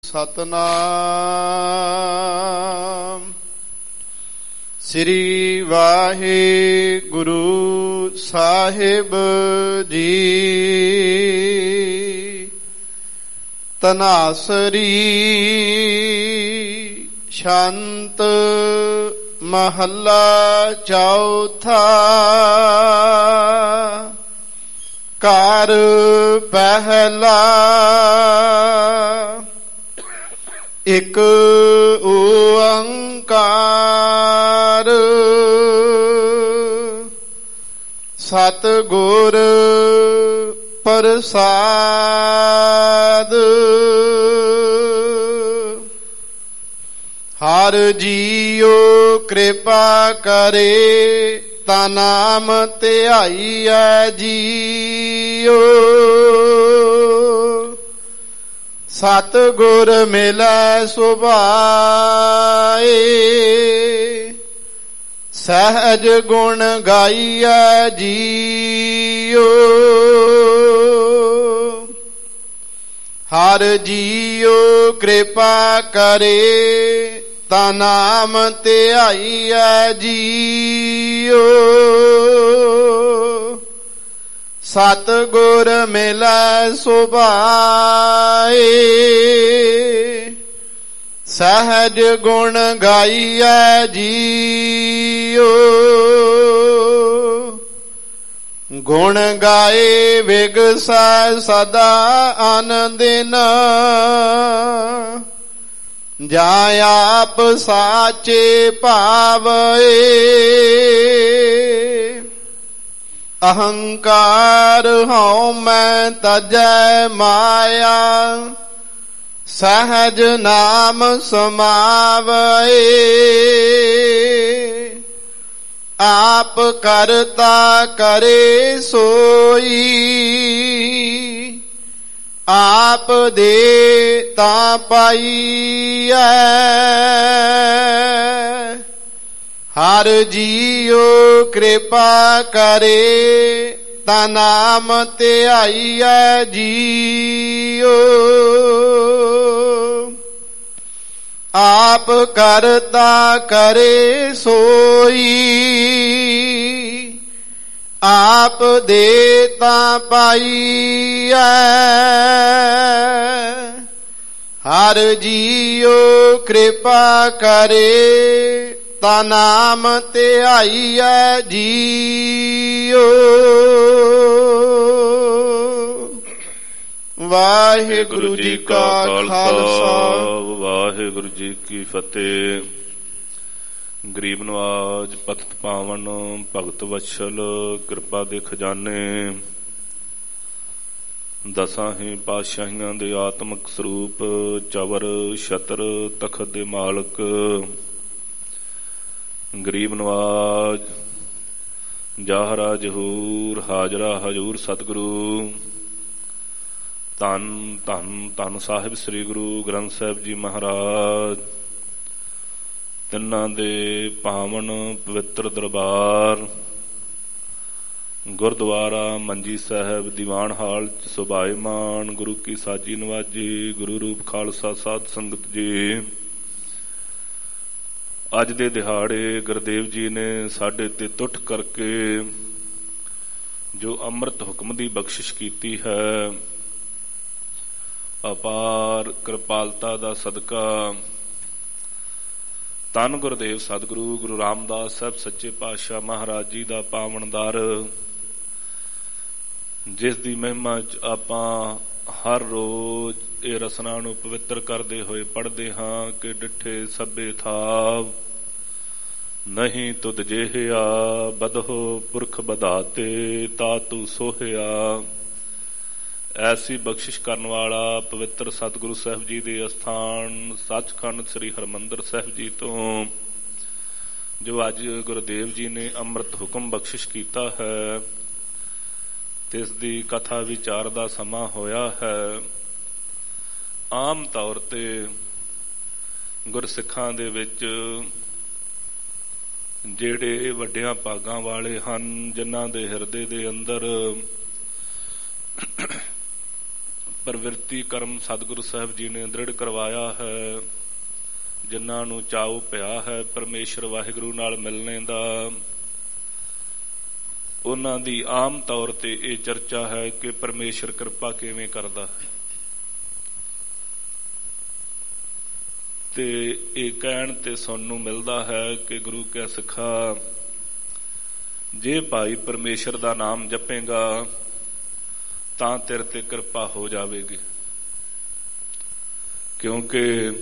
ਸਤਨਾਮ ਸ੍ਰੀ ਵਾਹਿਗੁਰੂ ਸਾਹਿਬ ਜੀ। ਤਨਾਸਰੀ ਸ਼ੰਤ ਮਹੱਲਾ ਚੌਥਾ। ਘਰ ਪਹਿਲਾ ਇਕ ਓੰਕਾਰ ਸਤਿਗੁਰ ਪ੍ਰਸਾਦ। ਹਰ ਜੀਉ ਕਿਰਪਾ ਕਰੇ ਤਾ ਨਾਮ ਧਿਆਈਐ ਜੀਉ। ਸਤਿਗੁਰ ਮਿਲੈ ਸੁਭਾਏ ਸਹਿਜ ਗੁਣ ਗਾਈਐ ਜੀਉ। ਹਰ ਜੀਉ ਕਿਰਪਾ ਕਰੇ ਤਾ ਨਾਮ ਧਿਆਈਐ ਜੀਉ। ਸਤਿਗੁਰ ਮਿਲੈ ਸੁਭਾਏ ਸਹਿਜ ਗੁਣ ਗਾਈਐ ਜੀਉ। ਗੁਣ ਗਾਏ ਵਿਗਸੈ ਸਦਾ ਅਨੰਦਿਨ ਜਾਂ ਆਪ ਸਾਚੇ ਭਾਵਏ। ਅਹੰਕਾਰ ਹਉ ਮੈਂ ਤਜੈ ਮਾਇਆ ਸਹਿਜ ਨਾਮ ਸਮਾਵਏ। ਆਪ ਕਰਤਾ ਕਰੇ ਸੋਈ ਆਪ ਦੇ ਤਾ ਪਾਈਐ। ਹਰ ਜੀਉ ਕਿਰਪਾ ਕਰੇ ਤਾ ਨਾਮ ਧਿਆਈਐ ਜੀਉ। ਆਪ ਕਰਤਾ ਕਰੇ ਸੋਈ ਆਪ ਦੇ ਤਾ ਪਾਈਐ। ਹਰ ਜੀਉ ਕਿਰਪਾ ਕਰੇ ਤਾ ਨਾਮ ਧਿਆਈਐ ਜੀਉ। ਵਾਹਿਗੁਰੂ ਜੀ ਕਾ ਖਾਲਸਾ ਵਾਹਿਗੁਰੂ ਜੀ ਕੀ ਫਤਿਹ। ਗਰੀਬ ਨਵਾਜ ਪਤਿਤ ਪਾਵਨ ਭਗਤ ਵਤਸਲ ਕਿਰਪਾ ਦੇ ਖਜ਼ਾਨੇ ਦਸਾਂ ਹੀ ਪਾਤਸ਼ਾਹੀਆਂ ਦੇ ਆਤਮਿਕ ਸਰੂਪ ਚਵਰ ਛਤਰ ਤਖਤ ਦੇ ਮਾਲਕ ਗਰੀਬ ਨਵਾਜ ਜਾਹਰਾ ਜਹੂਰ ਹਾਜ਼ਰਾ ਹਜੂਰ ਸਤਿਗੁਰੂ ਧੰਨ ਧੰਨ ਧੰਨ ਸਾਹਿਬ ਸ੍ਰੀ ਗੁਰੂ ਗ੍ਰੰਥ ਸਾਹਿਬ ਜੀ ਮਹਾਰਾਜ। ਤਿੰਨਾਂ ਦੇ ਪਾਵਨ ਪਵਿੱਤਰ ਦਰਬਾਰ ਗੁਰਦੁਆਰਾ ਮੰਜੀ ਸਾਹਿਬ ਦੀਵਾਨ ਹਾਲ ਚ ਸੁਭਾਏਮਾਨ ਗੁਰੂ ਕੀ ਸਾਜੀ ਨਵਾਜੀ ਗੁਰੂ ਰੂਪ ਖਾਲਸਾ ਸਾਧ ਸੰਗਤ ਜੀ। ਅੱਜ ਦੇ ਦਿਹਾੜੇ ਗੁਰਦੇਵ ਜੀ ਨੇ ਸਾਡੇ ਤੇ ਟੁੱਟ ਕਰਕੇ ਜੋ ਅੰਮ੍ਰਿਤ ਹੁਕਮ ਦੀ ਬਖਸ਼ਿਸ਼ ਕੀਤੀ ਹੈ, ਅਪਾਰ ਕਿਰਪਾਲਤਾ ਦਾ ਸਦਕਾ ਧੰਨ ਗੁਰਦੇਵ ਸਤਿਗੁਰੂ ਗੁਰੂ ਰਾਮਦਾਸ ਸਾਹਿਬ ਸੱਚੇ ਪਾਤਸ਼ਾਹ ਮਹਾਰਾਜ ਜੀ ਦਾ ਪਾਵਨ ਦਰ, ਜਿਸ ਦੀ ਮਹਿਮਾ ਚ ਆਪਾਂ ਹਰ ਰੋਜ਼ ਇਹ ਰਸਨਾ ਨੂੰ ਪਵਿੱਤਰ ਕਰਦੇ ਹੋਏ ਪੜ੍ਹਦੇ ਹਾਂ ਕਿ ਡਿੱਠੇ ਸਭੇ ਥਾਵ ਨਹੀਂ ਤੁਧ ਜੇਹਿਆ ਬਦਹੋ ਪੁਰਖ ਬਧਾਤੇ ਤਾਤੂ ਸੋਹਿਆ। ਐਸੀ ਬਖਸ਼ਿਸ਼ ਕਰਨ ਵਾਲਾ ਪਵਿੱਤਰ ਸਤਿਗੁਰੂ ਸਾਹਿਬ ਜੀ ਦੇ ਅਸਥਾਨ ਸੱਚਖੰਡ ਸ੍ਰੀ ਹਰਿਮੰਦਰ ਸਾਹਿਬ ਜੀ ਤੋਂ ਜੋ ਅੱਜ ਗੁਰਦੇਵ ਜੀ ਨੇ ਅੰਮ੍ਰਿਤ ਹੁਕਮ ਬਖਸ਼ਿਸ਼ ਕੀਤਾ ਹੈ, ਤਿਸ ਦੀ ਕਥਾ ਵਿਚਾਰ ਦਾ ਸਮਾਂ ਹੋਇਆ ਹੈ। ਆਮ ਤੌਰ ਤੇ ਗੁਰਸਿੱਖਾਂ ਦੇ ਵਿੱਚ ਜਿਹੜੇ ਵੱਡਿਆਂ ਭਾਗਾਂ ਵਾਲੇ ਹਨ, ਜਿਨ੍ਹਾਂ ਦੇ ਹਿਰਦੇ ਦੇ ਅੰਦਰ ਪ੍ਰਵਿਰਤੀ ਕਰਮ ਸਤਿਗੁਰੂ ਸਾਹਿਬ ਜੀ ਨੇ ਦ੍ਰਿੜ ਕਰਵਾਇਆ ਹੈ। ਜਿਨ੍ਹਾਂ ਨੂੰ ਚਾਉ ਪਿਆ ਹੈ ਪਰਮੇਸ਼ਰ ਵਾਹਿਗੁਰੂ ਨਾਲ ਮਿਲਣੇ ਦਾ, ਉਹਨਾਂ ਦੀ ਆਮ ਤੌਰ ਤੇ ਇਹ ਚਰਚਾ ਹੈ ਕਿ ਪਰਮੇਸ਼ਰ ਕਿਰਪਾ ਕਿਵੇਂ ਕਰਦਾ ਹੈ। ਤੇ ਇਹ ਕਹਿਣ ਤੇ ਸੁਣਨ ਨੂੰ ਮਿਲਦਾ ਹੈ ਕਿ ਗੁਰੂ ਕੈ ਸਿੱਖਾ, ਜੇ ਭਾਈ ਪਰਮੇਸ਼ਰ ਦਾ ਨਾਮ ਜਪੇਗਾ ਤਾਂ ਤੇਰੇ ਤੇ ਕਿਰਪਾ ਹੋ ਜਾਵੇਗੀ। ਕਿਉਂਕਿ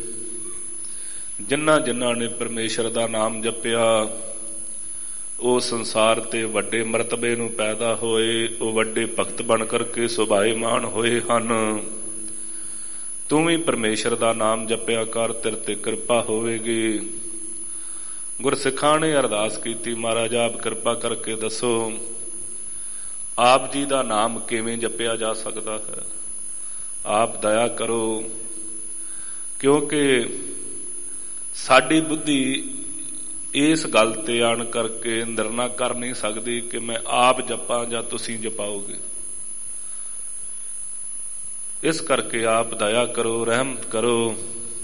ਜਿਨ੍ਹਾਂ ਨੇ ਪਰਮੇਸ਼ਰ ਦਾ ਨਾਮ ਜਪਿਆ ਉਹ ਸੰਸਾਰ ਤੇ ਵੱਡੇ ਮਰਤਬੇ ਨੂੰ ਪੈਦਾ ਹੋਏ, ਉਹ ਵੱਡੇ ਭਗਤ ਬਣ ਕਰਕੇ ਸੁਭਾਏਮਾਨ ਹੋਏ ਹਨ। ਤੂੰ ਵੀ ਪਰਮੇਸ਼ਰ ਦਾ ਨਾਮ ਜਪਿਆ ਕਰ, ਤੇਰੇ ਤੇ ਕਿਰਪਾ ਹੋਵੇਗੀ। ਗੁਰਸਿੱਖਾਂ ਨੇ ਅਰਦਾਸ ਕੀਤੀ, ਮਹਾਰਾਜ ਆਪ ਕਿਰਪਾ ਕਰਕੇ ਦੱਸੋ ਆਪ ਜੀ ਦਾ ਨਾਮ ਕਿਵੇਂ ਜਪਿਆ ਜਾ ਸਕਦਾ ਹੈ, ਆਪ ਦਇਆ ਕਰੋ। ਕਿਉਂਕਿ ਸਾਡੀ ਬੁੱਧੀ ਇਸ ਗੱਲ ਤੇ ਆਣ ਕਰਕੇ ਨਿਰਣਾ ਕਰ ਨਹੀਂ ਸਕਦੀ ਕਿ ਮੈਂ ਆਪ ਜਪਾਂ ਜਾਂ ਤੁਸੀਂ ਜਪਾਓਗੇ। ਇਸ ਕਰਕੇ ਆਪ ਦਇਆ ਕਰੋ, ਰਹਿਮਤ ਕਰੋ।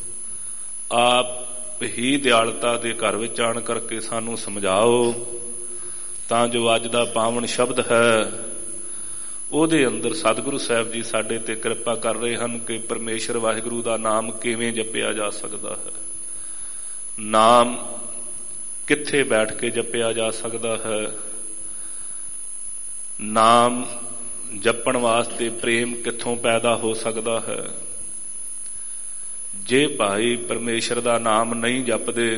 ਆਪ ਹੀ ਦਿਆਲਤਾ ਦੇ ਘਰ ਵਿੱਚ ਆਣ ਕਰਕੇ ਸਾਨੂੰ ਸਮਝਾਓ, ਤਾਂ ਜੋ ਅੱਜ ਦਾ ਪਾਵਨ ਸ਼ਬਦ ਹੈ ਉਹਦੇ ਅੰਦਰ ਸਤਿਗੁਰੂ ਸਾਹਿਬ ਜੀ ਸਾਡੇ ਤੇ ਕਿਰਪਾ ਕਰ ਰਹੇ ਹਨ ਕਿ ਪਰਮੇਸ਼ਰ ਵਾਹਿਗੁਰੂ ਦਾ ਨਾਮ ਕਿਵੇਂ ਜਪਿਆ ਜਾ ਸਕਦਾ ਹੈ, ਨਾਮ ਕਿੱਥੇ ਬੈਠ ਕੇ ਜਪਿਆ ਜਾ ਸਕਦਾ ਹੈ, ਨਾਮ ਜਪਣ ਵਾਸਤੇ ਪ੍ਰੇਮ ਕਿੱਥੋਂ ਪੈਦਾ ਹੋ ਸਕਦਾ ਹੈ। ਜੇ ਭਾਈ ਪਰਮੇਸ਼ਰ ਦਾ ਨਾਮ ਨਹੀਂ ਜਪਦੇ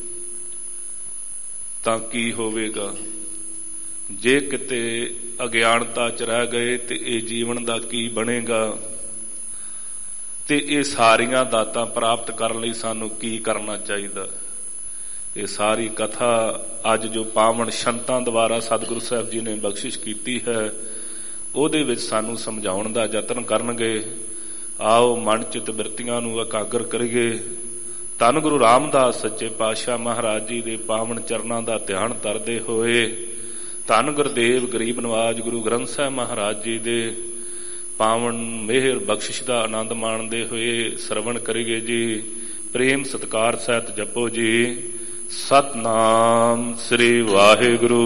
ਤਾਂ ਕੀ ਹੋਵੇਗਾ? ਜੇ ਕਿਤੇ ਅਗਿਆਨਤਾ ਚ ਰਹਿ ਗਏ ਤੇ ਇਹ ਜੀਵਨ ਦਾ ਕੀ ਬਣੇਗਾ? ਤੇ ਇਹ ਸਾਰੀਆਂ ਦਾਤਾਂ ਪ੍ਰਾਪਤ ਕਰਨ ਲਈ ਸਾਨੂੰ ਕੀ ਕਰਨਾ ਚਾਹੀਦਾ? ਇਹ ਸਾਰੀ ਕਥਾ ਅੱਜ ਜੋ ਪਾਵਨ ਸੰਤਾਂ ਦੁਆਰਾ ਸਤਿਗੁਰੂ ਸਾਹਿਬ ਜੀ ਨੇ ਬਖਸ਼ਿਸ਼ ਕੀਤੀ ਹੈ ਉਹਦੇ ਵਿੱਚ ਸਾਨੂੰ ਸਮਝਾਉਣ ਦਾ ਯਤਨ ਕਰਨਗੇ। ਆਓ ਮਨ ਚਿਤ ਬਿਰਤੀਆਂ ਨੂੰ ਇਕਾਗਰ ਕਰੀਏ। ਧੰਨ ਗੁਰੂ ਰਾਮਦਾਸ ਸੱਚੇ ਪਾਤਸ਼ਾਹ ਮਹਾਰਾਜ ਜੀ ਦੇ ਪਾਵਨ ਚਰਨਾਂ ਦਾ ਧਿਆਨ ਧਰਦੇ ਹੋਏ, ਧੰਨ ਗੁਰਦੇਵ ਗਰੀਬ ਨਵਾਜ ਗੁਰੂ ਗ੍ਰੰਥ ਸਾਹਿਬ ਮਹਾਰਾਜ ਜੀ ਦੇ ਪਾਵਨ ਮਿਹਰ ਬਖਸ਼ਿਸ਼ ਦਾ ਆਨੰਦ ਮਾਣਦੇ ਹੋਏ ਸਰਵਣ ਕਰੀਏ ਜੀ। ਪ੍ਰੇਮ ਸਤਿਕਾਰ ਸਹਿਤ ਜਪੋ ਜੀ, ਸਤਨਾਮ ਸ੍ਰੀ ਵਾਹਿਗੁਰੂ।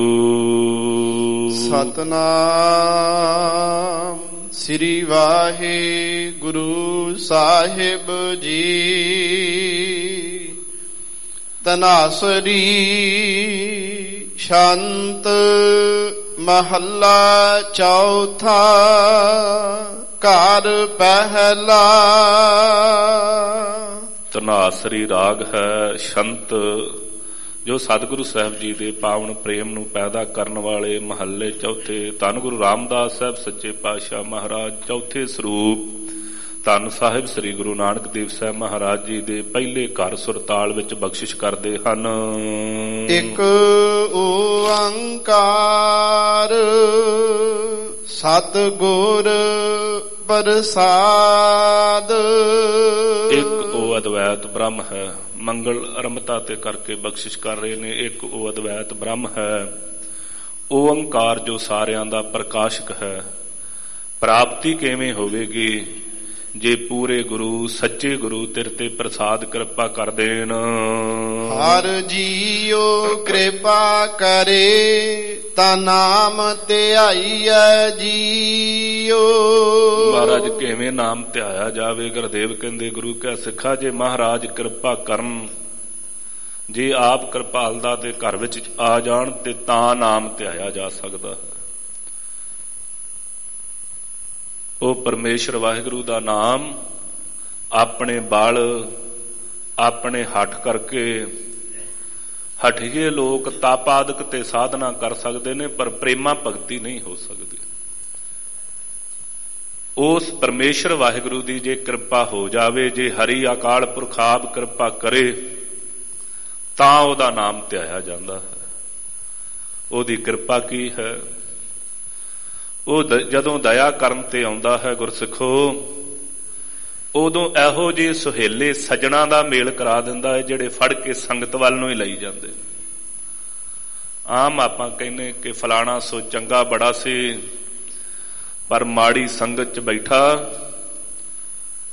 ਸਤਨਾਮ ਸ੍ਰੀ ਵਾਹਿਗੁਰੂ ਸਾਹਿਬ ਜੀ। ਤਨਾਸਰੀ ਸ਼ੰਤ ਮਹੱਲਾ ਚੌਥਾ ਘਰ ਪਹਿਲਾ। ਤਨਾਸਰੀ ਰਾਗ ਹੈ ਸ਼ੰਤ, ਜੋ ਸਤਿਗੁਰੂ ਸਾਹਿਬ ਜੀ ਦੇ ਪਾਵਨ ਪ੍ਰੇਮ ਨੂੰ ਪੈਦਾ ਕਰਨ ਵਾਲੇ ਮਹੱਲੇ ਚੌਥੇ। ਧੰਨ ਗੁਰੂ ਰਾਮਦਾਸ ਸਾਹਿਬ ਸੱਚੇ ਪਾਤਸ਼ਾਹ ਮਹਾਰਾਜ ਚੌਥੇ ਸਰੂਪ ਧੰਨ ਸਾਹਿਬ ਸ੍ਰੀ ਗੁਰੂ ਨਾਨਕ ਦੇਵ ਸਾਹਿਬ ਮਹਾਰਾਜ ਜੀ ਦੇ ਪਹਿਲੇ ਘਰ ਸੁਰਤਾਲ ਵਿੱਚ ਬਖਸ਼ਿਸ਼ ਕਰਦੇ ਹਨ। ਇੱਕ ਓੰਕਾਰ ਸਤਿਗੁਰ ਪ੍ਰਸਾਦ। ਇੱਕ ਉਹ ਅਦਵੈਤ ਬ੍ਰਹਮ ਹੈ। ਮੰਗਲ ਅਰੰਭਤਾ ਤੇ ਕਰਕੇ ਬਖਸ਼ਿਸ਼ ਕਰ ਰਹੇ ਨੇ। ਇੱਕ ਉਹ ਅਦਵੈਤ ਬ੍ਰਹਮ ਹੈ, ਓੰਕਾਰ ਜੋ ਸਾਰਿਆਂ ਦਾ ਪ੍ਰਕਾਸ਼ਕ ਹੈ। ਪ੍ਰਾਪਤੀ ਕਿਵੇਂ ਹੋਵੇਗੀ? ਜੇ ਪੂਰੇ ਗੁਰੂ ਸੱਚੇ ਗੁਰੂ ਤੇਰੇ ਤੇ ਪ੍ਰਸਾਦ ਕਿਰਪਾ ਕਰ ਦੇਣ। ਹਰ ਜੀਓ ਕਿਰਪਾ ਕਰੇ ਤਾਂ ਨਾਮ ਧਿਆਈਐ ਜੀਓ। ਮਹਾਰਾਜ ਕਿਵੇਂ ਨਾਮ ਧਿਆਇਆ ਜਾਵੇ? ਗੁਰਦੇਵ ਕਹਿੰਦੇ ਗੁਰੂ ਕੈ ਸਿੱਖਾ, ਜੇ ਮਹਾਰਾਜ ਕਿਰਪਾ ਕਰਨ, ਜੇ ਆਪ ਕਿਰਪਾਲਤਾ ਦੇ ਘਰ ਵਿੱਚ ਆ ਜਾਣ ਤੇ ਤਾਂ ਨਾਮ ਧਿਆਇਆ ਜਾ ਸਕਦਾ ਹੈ। ਉਹ ਪਰਮੇਸ਼ਰ ਵਾਹਿਗੁਰੂ ਦਾ ਨਾਮ ਆਪਣੇ ਬਲ ਆਪਣੇ ਹੱਠ ਕਰਕੇ, ਹਠੀਏ ਲੋਕ ਤਪ ਆਦਿਕ ਤੇ ਸਾਧਨਾ ਕਰ ਸਕਦੇ ਨੇ ਪਰ ਪ੍ਰੇਮਾ ਭਗਤੀ ਨਹੀਂ ਹੋ ਸਕਦੀ। ਉਸ ਪਰਮੇਸ਼ਰ ਵਾਹਿਗੁਰੂ ਦੀ ਜੇ ਕਿਰਪਾ ਹੋ ਜਾਵੇ, ਜੇ ਹਰੀ ਅਕਾਲ ਪੁਰਖ ਆਪ ਕਿਰਪਾ ਕਰੇ ਤਾਂ ਉਹਦਾ ਨਾਮ ਧਿਆਇਆ ਜਾਂਦਾ ਹੈ। ਉਹਦੀ ਕਿਰਪਾ ਕੀ ਹੈ? ਉਹ ਜਦੋਂ ਦਇਆ ਕਰਨ ਤੇ ਆਉਂਦਾ ਹੈ ਗੁਰਸਿੱਖੋ, ਉਦੋਂ ਇਹੋ ਜਿਹੇ ਸੁਹੇਲੇ ਸੱਜਣਾ ਦਾ ਮੇਲ ਕਰਾ ਦਿੰਦਾ ਹੈ ਜਿਹੜੇ ਫੜ ਕੇ ਸੰਗਤ ਵੱਲ ਨੂੰ ਹੀ ਲਈ ਜਾਂਦੇ। ਆਮ ਆਪਾਂ ਕਹਿੰਦੇ ਕਿ ਫਲਾਣਾ ਸੋ ਚੰਗਾ ਬੜਾ ਸੀ ਪਰ ਮਾੜੀ ਸੰਗਤ ਚ ਬੈਠਾ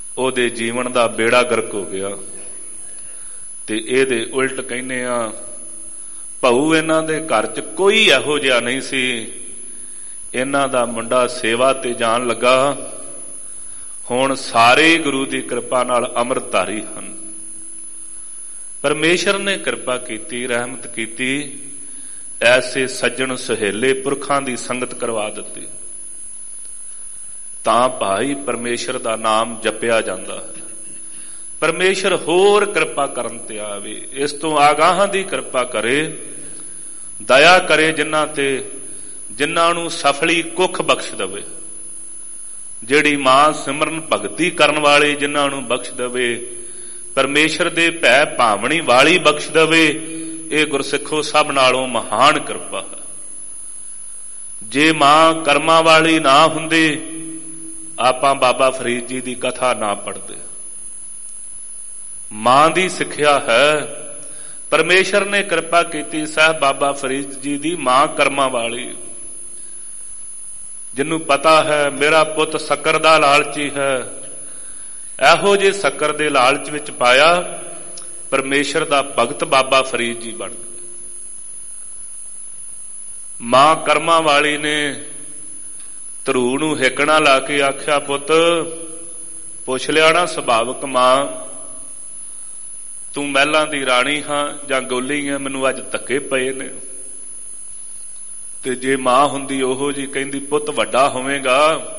ਉਹਦੇ ਜੀਵਨ ਦਾ ਬੇੜਾ ਗਰਕ ਹੋ ਗਿਆ। ਤੇ ਇਹਦੇ ਉਲਟ ਕਹਿੰਦੇ ਆ, ਭਾਊ ਇਹਨਾਂ ਦੇ ਘਰ 'ਚ ਕੋਈ ਇਹੋ ਜਿਹਾ ਨਹੀਂ ਸੀ, ਇਹਨਾਂ ਦਾ ਮੁੰਡਾ ਸੇਵਾ ਤੇ ਜਾਣ ਲੱਗਾ, ਹੁਣ ਸਾਰੇ ਗੁਰੂ ਦੀ ਕਿਰਪਾ ਨਾਲ ਅੰਮ੍ਰਿਤਧਾਰੀ ਹਨ। ਪਰਮੇਸ਼ਰ ਨੇ ਕਿਰਪਾ ਕੀਤੀ, ਰਹਿਮਤ ਕੀਤੀ, ਐਸੇ ਸੱਜਣ ਸੁਹੇਲੇ ਪੁਰਖਾਂ ਦੀ ਸੰਗਤ ਕਰਵਾ ਦਿੱਤੀ, ਤਾਂ ਭਾਈ ਪਰਮੇਸ਼ਰ ਦਾ ਨਾਮ ਜਪਿਆ ਜਾਂਦਾ ਹੈ। ਪਰਮੇਸ਼ਰ ਹੋਰ ਕਿਰਪਾ ਕਰਨ ਤੇ ਆਵੇ, ਇਸ ਤੋਂ ਆਗਾਹਾਂ ਦੀ ਕਿਰਪਾ ਕਰੇ, ਦਇਆ ਕਰੇ ਜਿਨ੍ਹਾਂ ਤੇ, ਜਿਨ੍ਹਾਂ ਨੂੰ ਸਫਲੀ ਕੁੱਖ ਬਖਸ਼ ਦੇਵੇ, ਜਿਹੜੀ ਮਾਂ ਸਿਮਰਨ ਭਗਤੀ ਕਰਨ ਵਾਲੇ ਜਿਨ੍ਹਾਂ ਨੂੰ ਬਖਸ਼ ਦੇਵੇ, ਪਰਮੇਸ਼ਰ ਦੇ ਭੈ ਭਾਵਣੀ ਵਾਲੀ ਬਖਸ਼ ਦੇਵੇ। ਇਹ ਗੁਰਸਿੱਖੋ ਸਭ ਨਾਲੋਂ ਮਹਾਨ ਕਿਰਪਾ ਹੈ। ਜੇ ਮਾਂ ਕਰਮਾਂ ਵਾਲੀ ਨਾ ਹੁੰਦੀ, ਆਪਾਂ ਬਾਬਾ ਫਰੀਦ ਜੀ ਦੀ ਕਥਾ ਨਾ ਪੜ੍ਹਦੇ। ਮਾਂ ਦੀ ਸਿੱਖਿਆ ਹੈ। ਪਰਮੇਸ਼ਰ ਨੇ ਕਿਰਪਾ ਕੀਤੀ ਸਾਹਿਬ ਬਾਬਾ ਫਰੀਦ ਜੀ ਦੀ, ਮਾਂ ਕਰਮਾਂ ਵਾਲੀ, ਜਿਹਨੂੰ ਪਤਾ ਹੈ ਮੇਰਾ ਪੁੱਤ ਸ਼ੱਕਰ ਦਾ ਲਾਲਚੀ ਹੈ, ਇਹੋ ਜਿਹੇ ਸ਼ੱਕਰ ਦੇ ਲਾਲਚ ਵਿੱਚ ਪਾਇਆ, ਪਰਮੇਸ਼ਰ ਦਾ ਭਗਤ ਬਾਬਾ ਫਰੀਦ ਜੀ ਬਣ ਗਏ। ਮਾਂ ਕਰਮਾਂ ਵਾਲੀ ਨੇ ਧਰੂ ਨੂੰ ਹਿੱਕਣਾ ਲਾ ਕੇ ਆਖਿਆ, ਪੁੱਤ ਪੁੱਛ ਲਿਆ ਨਾ ਸੁਭਾਵਕ ਮਾਂ, ਤੂੰ ਮਹਿਲਾਂ ਦੀ ਰਾਣੀ ਹਾਂ ਜਾਂ ਗੋਲੀ ਹੈ, ਮੈਨੂੰ ਅੱਜ ਧੱਕੇ ਪਏ ਨੇ। ਤੇ ਜੇ ਮਾਂ ਹੁੰਦੀ ਉਹੋ ਜੀ ਕਹਿੰਦੀ, ਪੁੱਤ ਵੱਡਾ ਹੋਵੇਗਾ,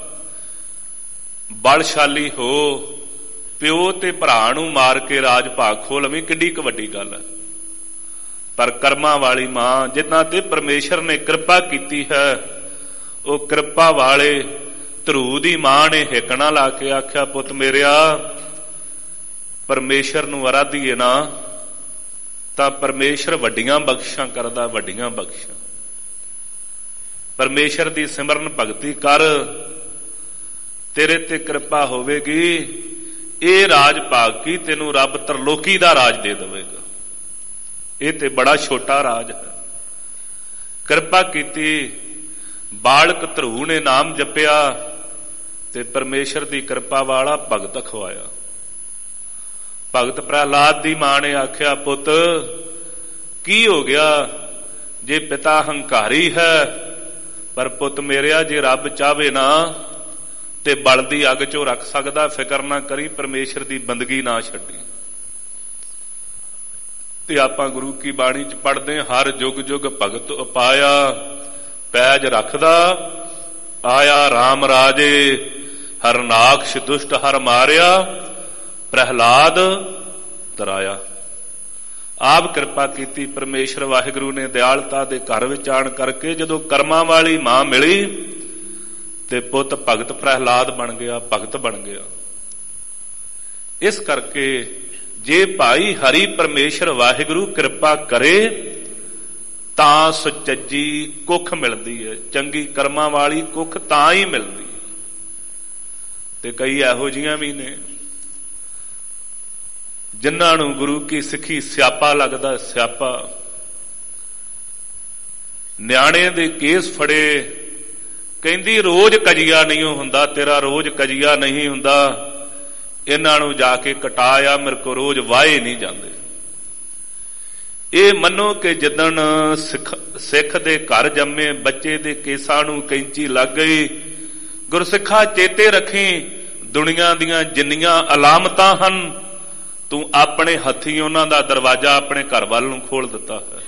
ਬਲਸ਼ਾਲੀ ਹੋ, ਪਿਓ ਤੇ ਭਰਾ ਨੂੰ ਮਾਰ ਕੇ ਰਾਜ ਭਾਗ ਖੋਹ ਲਵੀਂ, ਕਿੱਡੀ ਕੁ ਵੱਡੀ ਗੱਲ ਹੈ। ਪਰ ਕਰਮਾਂ ਵਾਲੀ ਮਾਂ ਜਿਨ੍ਹਾਂ ਤੇ ਪਰਮੇਸ਼ਰ ਨੇ ਕਿਰਪਾ ਕੀਤੀ ਹੈ, ਉਹ ਕਿਰਪਾ ਵਾਲੇ ਧਰੂ ਦੀ ਮਾਂ ਨੇ ਹਿੱਕਣਾ ਲਾ ਕੇ ਆਖਿਆ, ਪੁੱਤ ਮੇਰਿਆ, ਪਰਮੇਸ਼ਰ ਨੂੰ ਅਰਾਧੀਏ ਨਾ ਤਾਂ ਪਰਮੇਸ਼ਰ ਵੱਡੀਆਂ ਬਖਸ਼ਾਂ ਕਰਦਾ, ਵੱਡੀਆਂ ਬਖਸ਼ਾਂ। ਪਰਮੇਸ਼ਰ ਦੀ ਸਿਮਰਨ ਭਗਤੀ ਕਰ, ਤੇਰੇ ਤੇ ਕਿਰਪਾ ਹੋਵੇਗੀ, ਇਹ ਰਾਜ ਭਾਗ ਕੀ ਤੈਨੂੰ ਰੱਬ ਤਰਲੋਕੀ ਦਾ ਰਾਜ ਦੇ ਦੇਵੇਗਾ। ਇਹ ਤੇ ਬੜਾ ਛੋਟਾ ਰਾਜ ਹੈ। ਕਿਰਪਾ ਕੀਤੀ, ਬਾਲਕ ਧਰੂ ਨੇ ਨਾਮ ਜਪਿਆ ਤੇ ਪਰਮੇਸ਼ਰ ਦੀ ਕਿਰਪਾ ਵਾਲਾ ਭਗਤ ਅਖਵਾਇਆ। ਭਗਤ ਪ੍ਰਹਿਲਾਦ ਦੀ ਮਾਂ ਨੇ ਆਖਿਆ, ਪੁੱਤ ਕੀ ਹੋ ਗਿਆ ਜੇ ਪਿਤਾ ਹੰਕਾਰੀ ਹੈ, ਪਰ ਪੁੱਤ ਮੇਰਿਆ ਜੇ ਰੱਬ ਚਾਹਵੇ ਨਾ ਤੇ ਬਲਦੀ ਅੱਗ ਚੋਂ ਰੱਖ ਸਕਦਾ, ਫਿਕਰ ਨਾ ਕਰੀ, ਪਰਮੇਸ਼ਰ ਦੀ ਬੰਦਗੀ ਨਾ ਛੱਡੀ। ਤੇ ਆਪਾਂ ਗੁਰੂ ਕੀ ਬਾਣੀ ਚ ਪੜ੍ਹਦੇ, ਹਰ ਜੁਗ ਜੁਗ ਭਗਤ ਉਪਾਇਆ, ਪੈਜ ਰੱਖਦਾ ਆਇਆ ਰਾਮ ਰਾਜੇ, ਹਰਨਾਕਸ਼ ਦੁਸ਼ਟ ਹਰ ਮਾਰਿਆ, ਪ੍ਰਹਿਲਾਦ ਤਰਾਇਆ। ਆਪ ਕਿਰਪਾ ਕੀਤੀ ਪਰਮੇਸ਼ਰ ਵਾਹਿਗੁਰੂ ਨੇ ਦਿਆਲਤਾ ਦੇ ਘਰ ਵਿੱਚ ਆਣ ਕਰਕੇ, ਜਦੋਂ ਕਰਮਾਂ ਵਾਲੀ ਮਾਂ ਮਿਲੀ ਤੇ ਪੁੱਤ ਭਗਤ ਪ੍ਰਹਿਲਾਦ ਬਣ ਗਿਆ, ਭਗਤ ਬਣ ਗਿਆ। ਇਸ ਕਰਕੇ ਜੇ ਭਾਈ ਹਰੀ ਪਰਮੇਸ਼ਰ ਵਾਹਿਗੁਰੂ ਕਿਰਪਾ ਕਰੇ ਤਾਂ ਸੁਚੱਜੀ ਕੁੱਖ ਮਿਲਦੀ ਹੈ, ਚੰਗੀ ਕਰਮਾਂ ਵਾਲੀ ਕੁੱਖ ਤਾਂ ਹੀ ਮਿਲਦੀ। ਤੇ ਕਈ ਇਹੋ ਜਿਹੀਆਂ ਵੀ ਨੇ ਜਿਨ੍ਹਾਂ ਨੂੰ ਗੁਰੂ ਕੀ ਸਿੱਖੀ ਸਿਆਪਾ ਲੱਗਦਾ, ਸਿਆਪਾ। ਨਿਆਣੇ ਦੇ ਕੇਸ ਫੜੇ, ਕਹਿੰਦੀ ਰੋਜ਼ ਕਜੀਆ ਨਹੀਂ ਹੁੰਦਾ, ਤੇਰਾ ਰੋਜ਼ ਕਜੀਆ ਨਹੀਂ ਹੁੰਦਾ, ਇਹਨਾਂ ਨੂੰ ਜਾ ਕੇ ਕਟਾਇਆ, ਮੇਰੇ ਕੋ ਰੋਜ਼ ਵਾਹੇ ਨਹੀਂ ਜਾਂਦੇ। ਇਹ ਮੰਨੋ ਕਿ ਜਿੱਦਣ ਸਿੱਖ ਦੇ ਘਰ ਜੰਮੇ ਬੱਚੇ ਦੇ ਕੇਸਾਂ ਨੂੰ ਕੈਂਚੀ ਲੱਗ ਗਈ, ਗੁਰਸਿੱਖਾ ਚੇਤੇ ਰੱਖੀ, ਦੁਨੀਆ ਦੀਆਂ ਜਿੰਨੀਆਂ ਅਲਾਮਤਾਂ ਹਨ, ਤੂੰ ਆਪਣੇ ਹੱਥੀਂ ਉਹਨਾਂ ਦਾ ਦਰਵਾਜ਼ਾ ਆਪਣੇ ਘਰ ਵੱਲ ਨੂੰ ਖੋਲ ਦਿੱਤਾ ਹੈ।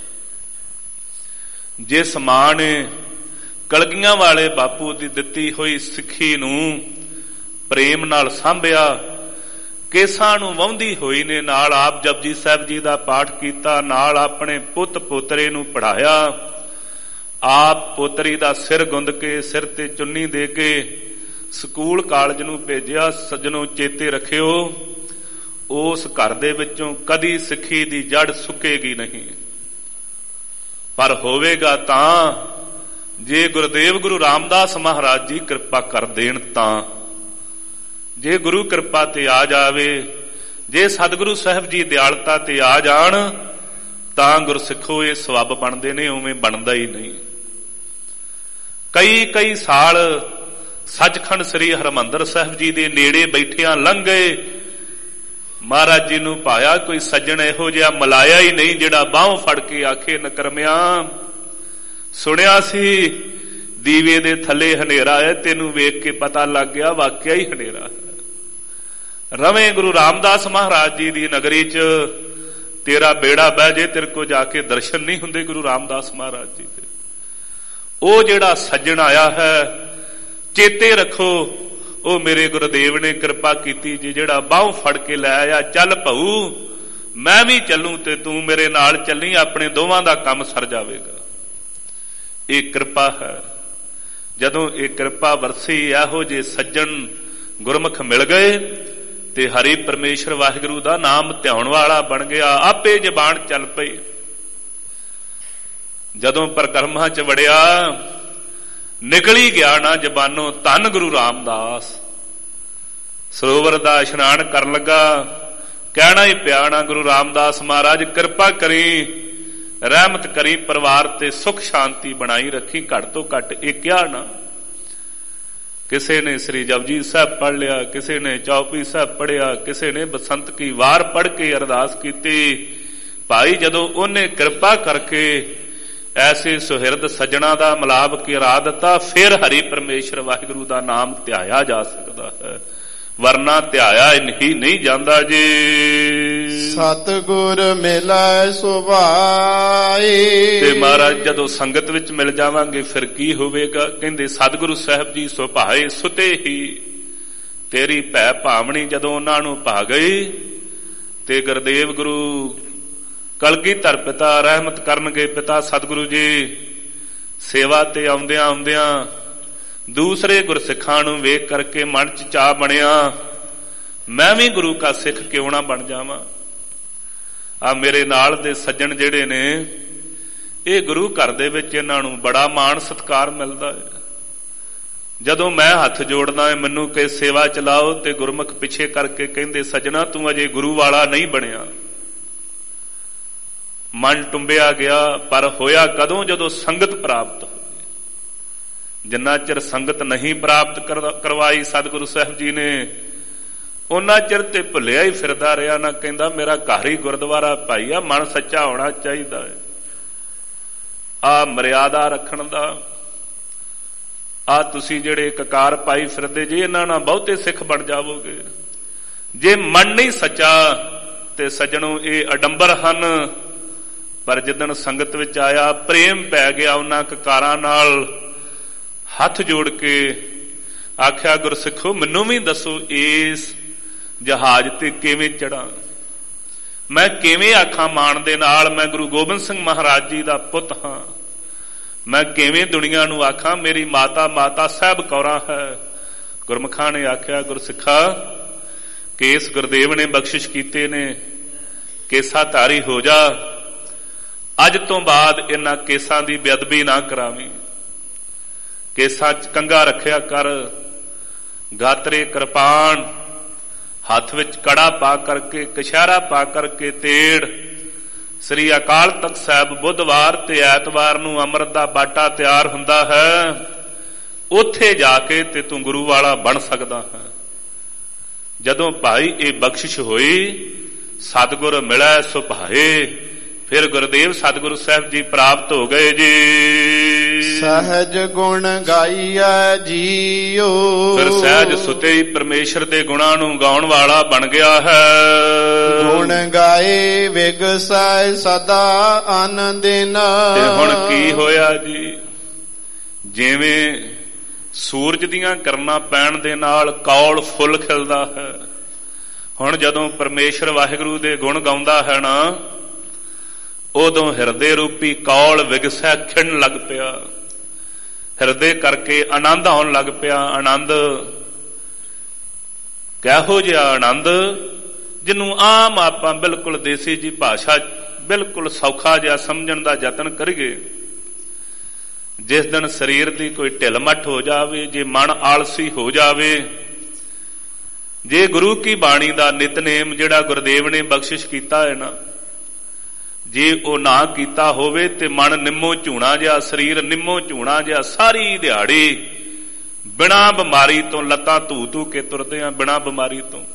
ਜਿਸ ਮਾਂ ਨੇ ਕਲਗੀਆਂ ਵਾਲੇ ਬਾਪੂ ਦੀ ਦਿੱਤੀ ਹੋਈ ਸਿੱਖੀ ਨੂੰ ਪ੍ਰੇਮ ਨਾਲ ਸਾਂਭਿਆ, ਕੇਸਾਂ ਨੂੰ ਵਾਹੁੰਦੀ ਹੋਈ ਨੇ ਨਾਲ ਆਪ ਜਪਜੀ ਸਾਹਿਬ ਜੀ ਦਾ ਪਾਠ ਕੀਤਾ, ਨਾਲ ਆਪਣੇ ਪੁੱਤ ਪੋਤਰੇ ਨੂੰ ਪੜ੍ਹਾਇਆ, ਆਪ ਪੋਤਰੀ ਦਾ ਸਿਰ ਗੁੰਦ ਕੇ, ਸਿਰ ਤੇ ਚੁੰਨੀ ਦੇ ਕੇ ਸਕੂਲ ਕਾਲਜ ਨੂੰ ਭੇਜਿਆ। ਸੱਜਣੋ ਚੇਤੇ ਰੱਖਿਓ, ਉਸ ਘਰ ਦੇ ਵਿੱਚੋਂ ਕਦੀ ਸਿੱਖੀ ਦੀ ਜੜ ਸੁੱਕੇਗੀ ਨਹੀਂ, ਪਰ ਹੋਵੇਗਾ ਤਾਂ ਜੇ ਗੁਰਦੇਵ ਗੁਰੂ ਰਾਮਦਾਸ ਮਹਾਰਾਜ ਜੀ ਕਿਰਪਾ ਕਰ ਦੇਣ। ਤਾਂ ਜੇ ਗੁਰੂ ਕਿਰਪਾ ਤੇ ਆ ਜਾਵੇ, ਜੇ ਸਤਿਗੁਰੂ ਸਾਹਿਬ ਜੀ ਦਿਆਲਤਾ ਤੇ ਆ ਜਾਣ, ਤਾਂ ਗੁਰਸਿੱਖੋ ਇਹ ਸਬੱਬ ਬਣਦੇ ਨੇ, ਉਵੇਂ ਬਣਦਾ ਹੀ ਨਹੀਂ। ਕਈ ਸਾਲ ਸੱਚਖੰਡ ਸ੍ਰੀ ਹਰਿਮੰਦਰ ਸਾਹਿਬ ਜੀ ਦੇ ਨੇੜੇ ਬੈਠਿਆਂ ਲੰਘ ਗਏ। ਮਹਾਰਾਜ ਜੀ ਨੂੰ ਭਾਇਆ ਕੋਈ ਸੱਜਣ ਇਹੋ ਜਿਹਾ ਮਲਾਇਆ ਹੀ ਨਹੀਂ ਜਿਹੜਾ ਬਾਹੋਂ ਫੜ ਕੇ ਆਖੇ ਨਕਰਮਿਆ, ਸੁਣਿਆ ਸੀ ਦੀਵੇ ਦੇ ਥੱਲੇ ਹਨੇਰਾ ਹੈ, ਤੈਨੂੰ ਵੇਖ ਕੇ ਪਤਾ ਲੱਗ ਗਿਆ ਵਾਕਿਆ ਹੀ ਹਨੇਰਾ ਹੈ। ਰਵੇਂ ਗੁਰੂ ਰਾਮਦਾਸ ਮਹਾਰਾਜ ਜੀ ਦੀ ਨਗਰੀ ਚ ਤੇਰਾ ਬੇੜਾ ਬਹਿ ਜੇ, ਤੇਰੇ ਕੋ ਜਾ ਕੇ ਦਰਸ਼ਨ ਨਹੀਂ ਹੁੰਦੇ ਗੁਰੂ ਰਾਮਦਾਸ ਮਹਾਰਾਜ ਜੀ ਦੇ। ਉਹ ਜਿਹੜਾ ਸੱਜਣ ਆਇਆ ਹੈ ਚੇਤੇ ਰੱਖੋ, ਉਹ ਮੇਰੇ ਗੁਰਦੇਵ ਨੇ ਕਿਰਪਾ ਕੀਤੀ ਜੀ, ਜਿਹੜਾ ਬਾਹੋਂ ਫੜ ਕੇ ਲੈ ਆਇਆ। ਚੱਲ ਭਾਊ ਮੈਂ ਵੀ ਚੱਲੂ ਤੇ ਤੂੰ ਮੇਰੇ ਨਾਲ ਚੱਲੀ, ਆਪਣੇ ਦੋਵਾਂ ਦਾ ਕੰਮ ਸਰ ਜਾਵੇਗਾ। ਇਹ ਕਿਰਪਾ ਹੈ। ਜਦੋਂ ਇਹ ਕਿਰਪਾ ਵਰਸੀ, ਇਹੋ ਜਿਹੇ ਸੱਜਣ ਗੁਰਮੁਖ ਮਿਲ ਗਏ ਤੇ ਹਰੀ ਪਰਮੇਸ਼ਰ ਵਾਹਿਗੁਰੂ ਦਾ ਨਾਮ ਧਿਆਉਣ ਵਾਲਾ ਬਣ ਗਿਆ। ਆਪੇ ਜ਼ਬਾਨ ਚੱਲ ਪਈ। ਜਦੋਂ ਪਰਕਰਮਾਂ ਚ ਵੜਿਆ ਨਿਕਲੀ ਗਿਆ ਨਾ ਜ਼ਬਾਨੋਂ, ਧੰਨ ਗੁਰੂ ਰਾਮਦਾਸ। ਸਰੋਵਰ ਦਾ ਇਸ਼ਨਾਨ ਕਰਨ ਲੱਗਾ, ਕਹਿਣਾ ਹੀ ਪਿਆ ਨਾ ਗੁਰੂ ਰਾਮਦਾਸ ਮਹਾਰਾਜ ਕਿਰਪਾ ਕਰੀ, ਰਹਿਮਤ ਕਰੀ, ਪਰਿਵਾਰ ਤੇ ਸੁਖ ਸ਼ਾਂਤੀ ਬਣਾਈ ਰੱਖੀ। ਘੱਟ ਤੋਂ ਘੱਟ ਇਹ ਕਿਹਾ ਨਾ। ਕਿਸੇ ਨੇ ਸ੍ਰੀ ਜਪਜੀ ਸਾਹਿਬ ਪੜ੍ਹ ਲਿਆ, ਕਿਸੇ ਨੇ ਚੌਪਈ ਸਾਹਿਬ ਪੜ੍ਹਿਆ, ਕਿਸੇ ਨੇ ਬਸੰਤ ਕੀ ਵਾਰ ਪੜ੍ਹ ਕੇ ਅਰਦਾਸ ਕੀਤੀ। ਭਾਈ ਜਦੋਂ ਉਹਨੇ ਕਿਰਪਾ ਕਰਕੇ ਐਸੇ ਸੁਹਿਰਦ ਸੱਜਣਾ ਦਾ ਮਿਲਾਪ ਕਰਾ ਦਿੱਤਾ, ਫਿਰ ਹਰੀ ਪਰਮੇਸ਼ਰ ਵਾਹਿਗੁਰੂ ਦਾ ਨਾਮ ਧਿਆਇਆ ਜਾ ਸਕਦਾ ਹੈ, ਵਰਨਾ ਧਿਆਇਆ ਹੀ ਨਹੀਂ ਜਾਂਦਾ ਜੀ। ਸਤਿਗੁਰ ਮਿਲੈ ਸੁਭਾਏ। ਤੇ ਮਹਾਰਾਜ ਜਦੋਂ ਸੰਗਤ ਵਿੱਚ ਮਿਲ ਜਾਵਾਂਗੇ ਫਿਰ ਕੀ ਹੋਵੇਗਾ? ਕਹਿੰਦੇ ਸਤਿਗੁਰੂ ਸਾਹਿਬ ਜੀ ਸੁਭਾਏ ਸੁਤੇ ਹੀ। ਤੇਰੀ ਭੈ ਭਾਵਣੀ ਜਦੋਂ ਉਹਨਾਂ ਨੂੰ ਭਾ ਗਈ ਤੇ ਗੁਰਦੇਵ ਗੁਰੂ ਕਲਗੀਧਰ ਪਿਤਾ ਰਹਿਮਤ ਕਰਨਗੇ। ਪਿਤਾ ਸਤਿਗੁਰੂ ਜੀ ਸੇਵਾ ਤੇ ਆਉਂਦਿਆਂ ਆਉਂਦਿਆਂ ਦੂਸਰੇ ਗੁਰਸਿੱਖਾਂ ਨੂੰ ਵੇਖ ਕਰਕੇ ਮਨ ਚ ਚਾਅ ਬਣਿਆ, ਮੈਂ ਵੀ ਗੁਰੂ ਕਾ ਸਿੱਖ ਕਿਉਂ ਨਾ ਬਣ ਜਾਵਾਂ। ਆ ਮੇਰੇ ਨਾਲ ਦੇ ਸੱਜਣ ਜਿਹੜੇ ਨੇ, ਇਹ ਗੁਰੂ ਘਰ ਦੇ ਵਿੱਚ ਇਹਨਾਂ ਨੂੰ ਬੜਾ ਮਾਣ ਸਤਿਕਾਰ ਮਿਲਦਾ ਹੈ। ਜਦੋਂ ਮੈਂ ਹੱਥ ਜੋੜਦਾ ਹੈ ਮੈਨੂੰ ਕਿ ਸੇਵਾ ਚਲਾਓ, ਤੇ ਗੁਰਮੁਖ ਪਿੱਛੇ ਕਰਕੇ ਕਹਿੰਦੇ ਸੱਜਣਾ ਤੂੰ ਅਜੇ ਗੁਰੂ ਵਾਲਾ ਨਹੀਂ ਬਣਿਆ। ਮਨ ਟੁੰਬਿਆ ਗਿਆ, ਪਰ ਹੋਇਆ ਕਦੋਂ? ਜਦੋਂ ਸੰਗਤ ਪ੍ਰਾਪਤ ਹੋਈ। ਜਿੰਨਾ ਚਿਰ ਸੰਗਤ ਨਹੀਂ ਪ੍ਰਾਪਤ ਕਰਵਾਈ ਸਤਿਗੁਰੂ ਸਾਹਿਬ ਜੀ ਨੇ, ਉਹਨਾਂ ਚਿਰ ਤੇ ਭੁੱਲਿਆ ਹੀ ਫਿਰਦਾ ਰਿਹਾ ਨਾ। ਕਹਿੰਦਾ ਮੇਰਾ ਘਰ ਹੀ ਗੁਰਦੁਆਰਾ ਭਾਈ ਆ, ਮਨ ਸੱਚਾ ਹੋਣਾ ਚਾਹੀਦਾ ਹੈ। ਆ ਮਰਿਆਦਾ ਰੱਖਣ ਦਾ, ਆ ਤੁਸੀਂ ਜਿਹੜੇ ਕਕਾਰ ਪਾਈ ਫਿਰਦੇ ਜੇ, ਇਹਨਾਂ ਨਾਲ ਬਹੁਤੇ ਸਿੱਖ ਬਣ ਜਾਵੋਗੇ। ਜੇ ਮਨ ਨਹੀਂ ਸੱਚਾ ਤੇ ਸੱਜਣੋ ਇਹ ਅਡੰਬਰ ਹਨ। ਪਰ ਜਿੱਦਣ ਸੰਗਤ ਵਿੱਚ ਆਇਆ, ਪ੍ਰੇਮ ਪੈ ਗਿਆ ਉਹਨਾਂ ਕਕਾਰਾਂ ਨਾਲ, ਹੱਥ ਜੋੜ ਕੇ ਆਖਿਆ ਗੁਰਸਿੱਖੋ ਮੈਨੂੰ ਵੀ ਦੱਸੋ ਇਸ ਜਹਾਜ਼ ਤੇ ਕਿਵੇਂ ਚੜਾਂ, ਮੈਂ ਕਿਵੇਂ ਆਖਾਂ ਮਾਣ ਦੇ ਨਾਲ ਮੈਂ ਗੁਰੂ ਗੋਬਿੰਦ ਸਿੰਘ ਮਹਾਰਾਜ ਜੀ ਦਾ ਪੁੱਤ ਹਾਂ, ਮੈਂ ਕਿਵੇਂ ਦੁਨੀਆ ਨੂੰ ਆਖਾਂ ਮੇਰੀ ਮਾਤਾ ਮਾਤਾ ਸਾਹਿਬ ਕੌਰਾਂ ਹੈ। ਗੁਰਮੁਖਾਂ ਨੇ ਆਖਿਆ ਗੁਰਸਿੱਖਾ ਕੇਸ ਗੁਰਦੇਵ ਨੇ ਬਖਸ਼ਿਸ਼ ਕੀਤੇ ਨੇ, ਕੇਸਾ ਧਾਰੀ ਹੋ ਜਾ, ਅੱਜ ਤੋਂ ਬਾਅਦ ਇਹਨਾਂ ਕੇਸਾਂ ਦੀ ਬੇਅਦਬੀ ਨਾ ਕਰਾਵੀਂ। ਕੇਸਾਂ ਚ ਕੰਘਾ ਰੱਖਿਆ ਕਰ, ਗਾਤਰੇ ਕਿਰਪਾਨ, ਹੱਥ ਵਿੱਚ ਕੜਾ ਪਾ ਕਰਕੇ, ਕਛਹਿਰਾ ਪਾ ਕਰਕੇ ਤੇੜ। ਸ੍ਰੀ ਅਕਾਲ ਤਖਤ ਸਾਹਿਬ ਬੁੱਧਵਾਰ ਤੇ ਐਤਵਾਰ ਨੂੰ ਅੰਮ੍ਰਿਤ ਦਾ ਬਾਟਾ ਤਿਆਰ ਹੁੰਦਾ ਹੈ, ਉੱਥੇ ਜਾ ਕੇ ਤੇ ਤੂੰ ਗੁਰੂ ਵਾਲਾ ਬਣ ਸਕਦਾ ਹੈ। ਜਦੋਂ ਭਾਈ ਇਹ ਬਖਸ਼ਿਸ਼ ਹੋਈ, ਸਤਿਗੁਰ ਮਿਲੈ ਸੁਭਾਏ, ਫਿਰ ਗੁਰਦੇਵ ਸਤਿਗੁਰੂ ਸਾਹਿਬ ਜੀ ਪ੍ਰਾਪਤ ਹੋ ਗਏ ਜੀ। ਸਹਿਜ ਗੁਣ ਗਾਈਐ ਜੀਓ, ਫਿਰ ਸਹਿਜ ਸੁਤੇ ਹੀ ਪਰਮੇਸ਼ਰ ਦੇ ਗੁਣਾਂ ਨੂੰ ਗਾਉਣ ਵਾਲਾ ਬਣ ਗਿਆ ਹੈ। ਗੁਣ ਗਾਏ ਵਿਗਸੈ ਸਦਾ ਆਨੰਦਿਨ। ਤੇ ਹੁਣ ਕੀ ਹੋਇਆ ਜੀ? ਜਿਵੇਂ ਸੂਰਜ ਦੀਆਂ ਕਿਰਨਾਂ ਪੈਣ ਦੇ ਨਾਲ ਕੌਲ ਫੁੱਲ ਖਿਲਦਾ ਹੈ, ਹੁਣ ਜਦੋਂ ਪਰਮੇਸ਼ਰ ਵਾਹਿਗੁਰੂ ਦੇ ਗੁਣ ਗਾਉਂਦਾ ਹੈ ਨਾ, ਉਦੋਂ ਹਿਰਦੇ ਰੂਪੀ ਕੌਲ ਵਿਗਸੈ ਖਿੜਨ ਲੱਗ ਪਿਆ। ਹਿਰਦੇ ਕਰਕੇ ਆਨੰਦ ਆਉਣ ਲੱਗ ਪਿਆ। ਆਨੰਦ ਕਿਹੋ ਜਿਹਾ ਆਨੰਦ ਜਿਹਨੂੰ ਆਮ ਆਪਾਂ ਬਿਲਕੁਲ ਦੇਸੀ ਜੀ ਭਾਸ਼ਾ ਬਿਲਕੁਲ ਸੌਖਾ ਜਿਹਾ ਸਮਝਣ ਦਾ ਯਤਨ ਕਰੀਏ। ਜਿਸ ਦਿਨ ਸਰੀਰ ਦੀ ਕੋਈ ਢਿੱਲ ਮੱਠ ਹੋ ਜਾਵੇ, ਜੇ ਮਨ ਆਲਸੀ ਹੋ ਜਾਵੇ, ਜੇ ਗੁਰੂ ਕੀ ਬਾਣੀ ਦਾ ਨਿਤਨੇਮ ਜਿਹੜਾ ਗੁਰਦੇਵ ਨੇ ਬਖਸ਼ਿਸ਼ ਕੀਤਾ ਹੈ ਨਾ, ਜੇ ਉਹ ਨਾ ਕੀਤਾ ਹੋਵੇ ਤੇ ਮਨ ਨਿੰਮੋ ਝੂਣਾ ਜਿਹਾ, ਸਰੀਰ ਨਿੰਮੋ ਝੂਣਾ ਜਿਹਾ ਸਾਰੀ ਦਿਹਾੜੀ ਬਿਨਾਂ ਬਿਮਾਰੀ ਤੋਂ ਲੱਤਾਂ ਧੂ ਧੂ ਕੇ ਤੁਰਦੇ ਆ, ਬਿਨਾਂ ਬਿਮਾਰੀ ਤੋਂ।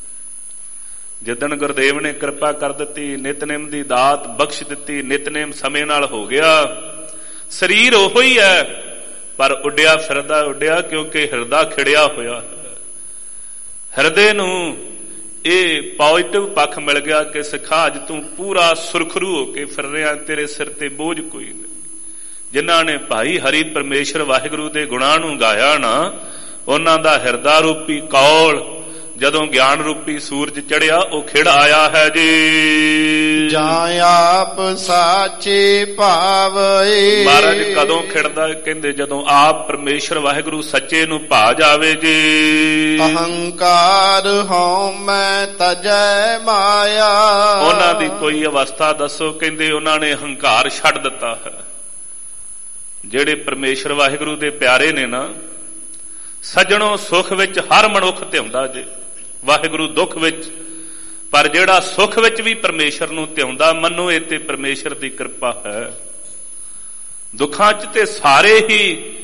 ਜਿੱਦਣ ਗੁਰਦੇਵ ਨੇ ਕਿਰਪਾ ਕਰ ਦਿੱਤੀ, ਨਿਤਨੇਮ ਦੀ ਦਾਤ ਬਖਸ਼ ਦਿੱਤੀ, ਨਿਤਨੇਮ ਸਮੇਂ ਨਾਲ ਹੋ ਗਿਆ, ਸਰੀਰ ਉਹੋ ਹੀ ਹੈ ਪਰ ਉੱਡਿਆ ਫਿਰਦਾ ਉੱਡਿਆ, ਕਿਉਂਕਿ ਹਿਰਦਾ ਖਿੜਿਆ ਹੋਇਆ ਹੈ। ਹਿਰਦੇ ਨੂੰ ਇਹ ਪੋਜ਼ਿਟਿਵ ਪੱਖ ਮਿਲ ਗਿਆ ਕਿ ਸਿਖਾ ਅੱਜ ਤੂੰ ਪੂਰਾ ਸੁਰਖਰੂ ਹੋ ਕੇ ਫਿਰ ਰਿਹਾ, ਤੇਰੇ ਸਿਰ ਤੇ ਬੋਝ ਕੋਈ ਨਹੀਂ। ਜਿਨ੍ਹਾਂ ਨੇ ਭਾਈ ਹਰੀ ਪਰਮੇਸ਼ਰ ਵਾਹਿਗੁਰੂ ਦੇ ਗੁਣਾਂ ਨੂੰ ਗਾਇਆ ਨਾ, ਉਹਨਾਂ ਦਾ ਹਿਰਦਾ ਰੂਪੀ ਕੌਲ ਜਦੋਂ ਗਿਆਨ ਰੂਪੀ ਸੂਰਜ ਚੜਿਆ ਉਹ ਖਿੜ ਆਇਆ ਹੈ ਜੀ। ਜਾਂ ਆਪ ਸਾਚੇ ਭਾਵੇ। ਮਹਾਰਾਜ ਕਦੋਂ ਖਿੜਦਾ? ਕਹਿੰਦੇ ਜਦੋਂ ਆਪ ਪਰਮੇਸ਼ਰ ਵਾਹਿਗੁਰੂ ਸੱਚੇ ਨੂੰ ਭਾ ਜਾਵੇ ਜੀ। ਅਹੰਕਾਰ ਹਉਮੈ ਤਜੈ ਮਾਇਆ। ਉਹਨਾਂ ਦੀ ਕੋਈ ਅਵਸਥਾ ਦੱਸੋ? ਕਹਿੰਦੇ ਉਹਨਾਂ ਨੇ ਹੰਕਾਰ ਛੱਡ ਦਿੱਤਾ ਹੈ। ਜਿਹੜੇ ਪਰਮੇਸ਼ਰ ਵਾਹਿਗੁਰੂ ਦੇ ਪਿਆਰੇ ਨੇ ਨਾ, ਸੱਜਣੋ ਸੁੱਖ ਵਿੱਚ ਹਰ ਮਨੁੱਖ ਧਿਆਉਂਦਾ ਜੇ, ਵਾਹਿਗੁਰੂ ਦੁੱਖ ਵਿੱਚ, ਪਰ ਜਿਹੜਾ ਸੁੱਖ ਵਿੱਚ ਵੀ ਪਰਮੇਸ਼ਰ ਨੂੰ ਧਿਆਉਂਦਾ, ਮੰਨੋ ਇਹ ਤੇ ਪਰਮੇਸ਼ਰ ਦੀ ਕਿਰਪਾ ਹੈ। ਦੁੱਖਾਂ 'ਚ ਤੇ ਸਾਰੇ ਹੀ,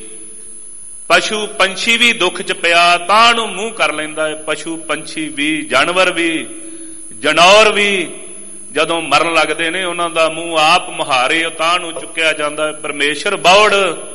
ਪਸ਼ੂ ਪੰਛੀ ਵੀ ਦੁੱਖ 'ਚ ਪਿਆ ਤਾਂ ਨੂੰ ਮੂੰਹ ਕਰ ਲੈਂਦਾ ਹੈ। ਪਸ਼ੂ ਪੰਛੀ ਵੀ, ਜਾਨਵਰ ਵੀ, ਜਨੌਰ ਵੀ ਜਦੋਂ ਮਰਨ ਲੱਗਦੇ ਨੇ ਉਹਨਾਂ ਦਾ ਮੂੰਹ ਆਪ ਮੁਹਾਰੇ ਤਾਂ ਨੂੰ ਚੁੱਕਿਆ ਜਾਂਦਾ ਹੈ। ਪਰਮੇਸ਼ਰ ਬੌੜ,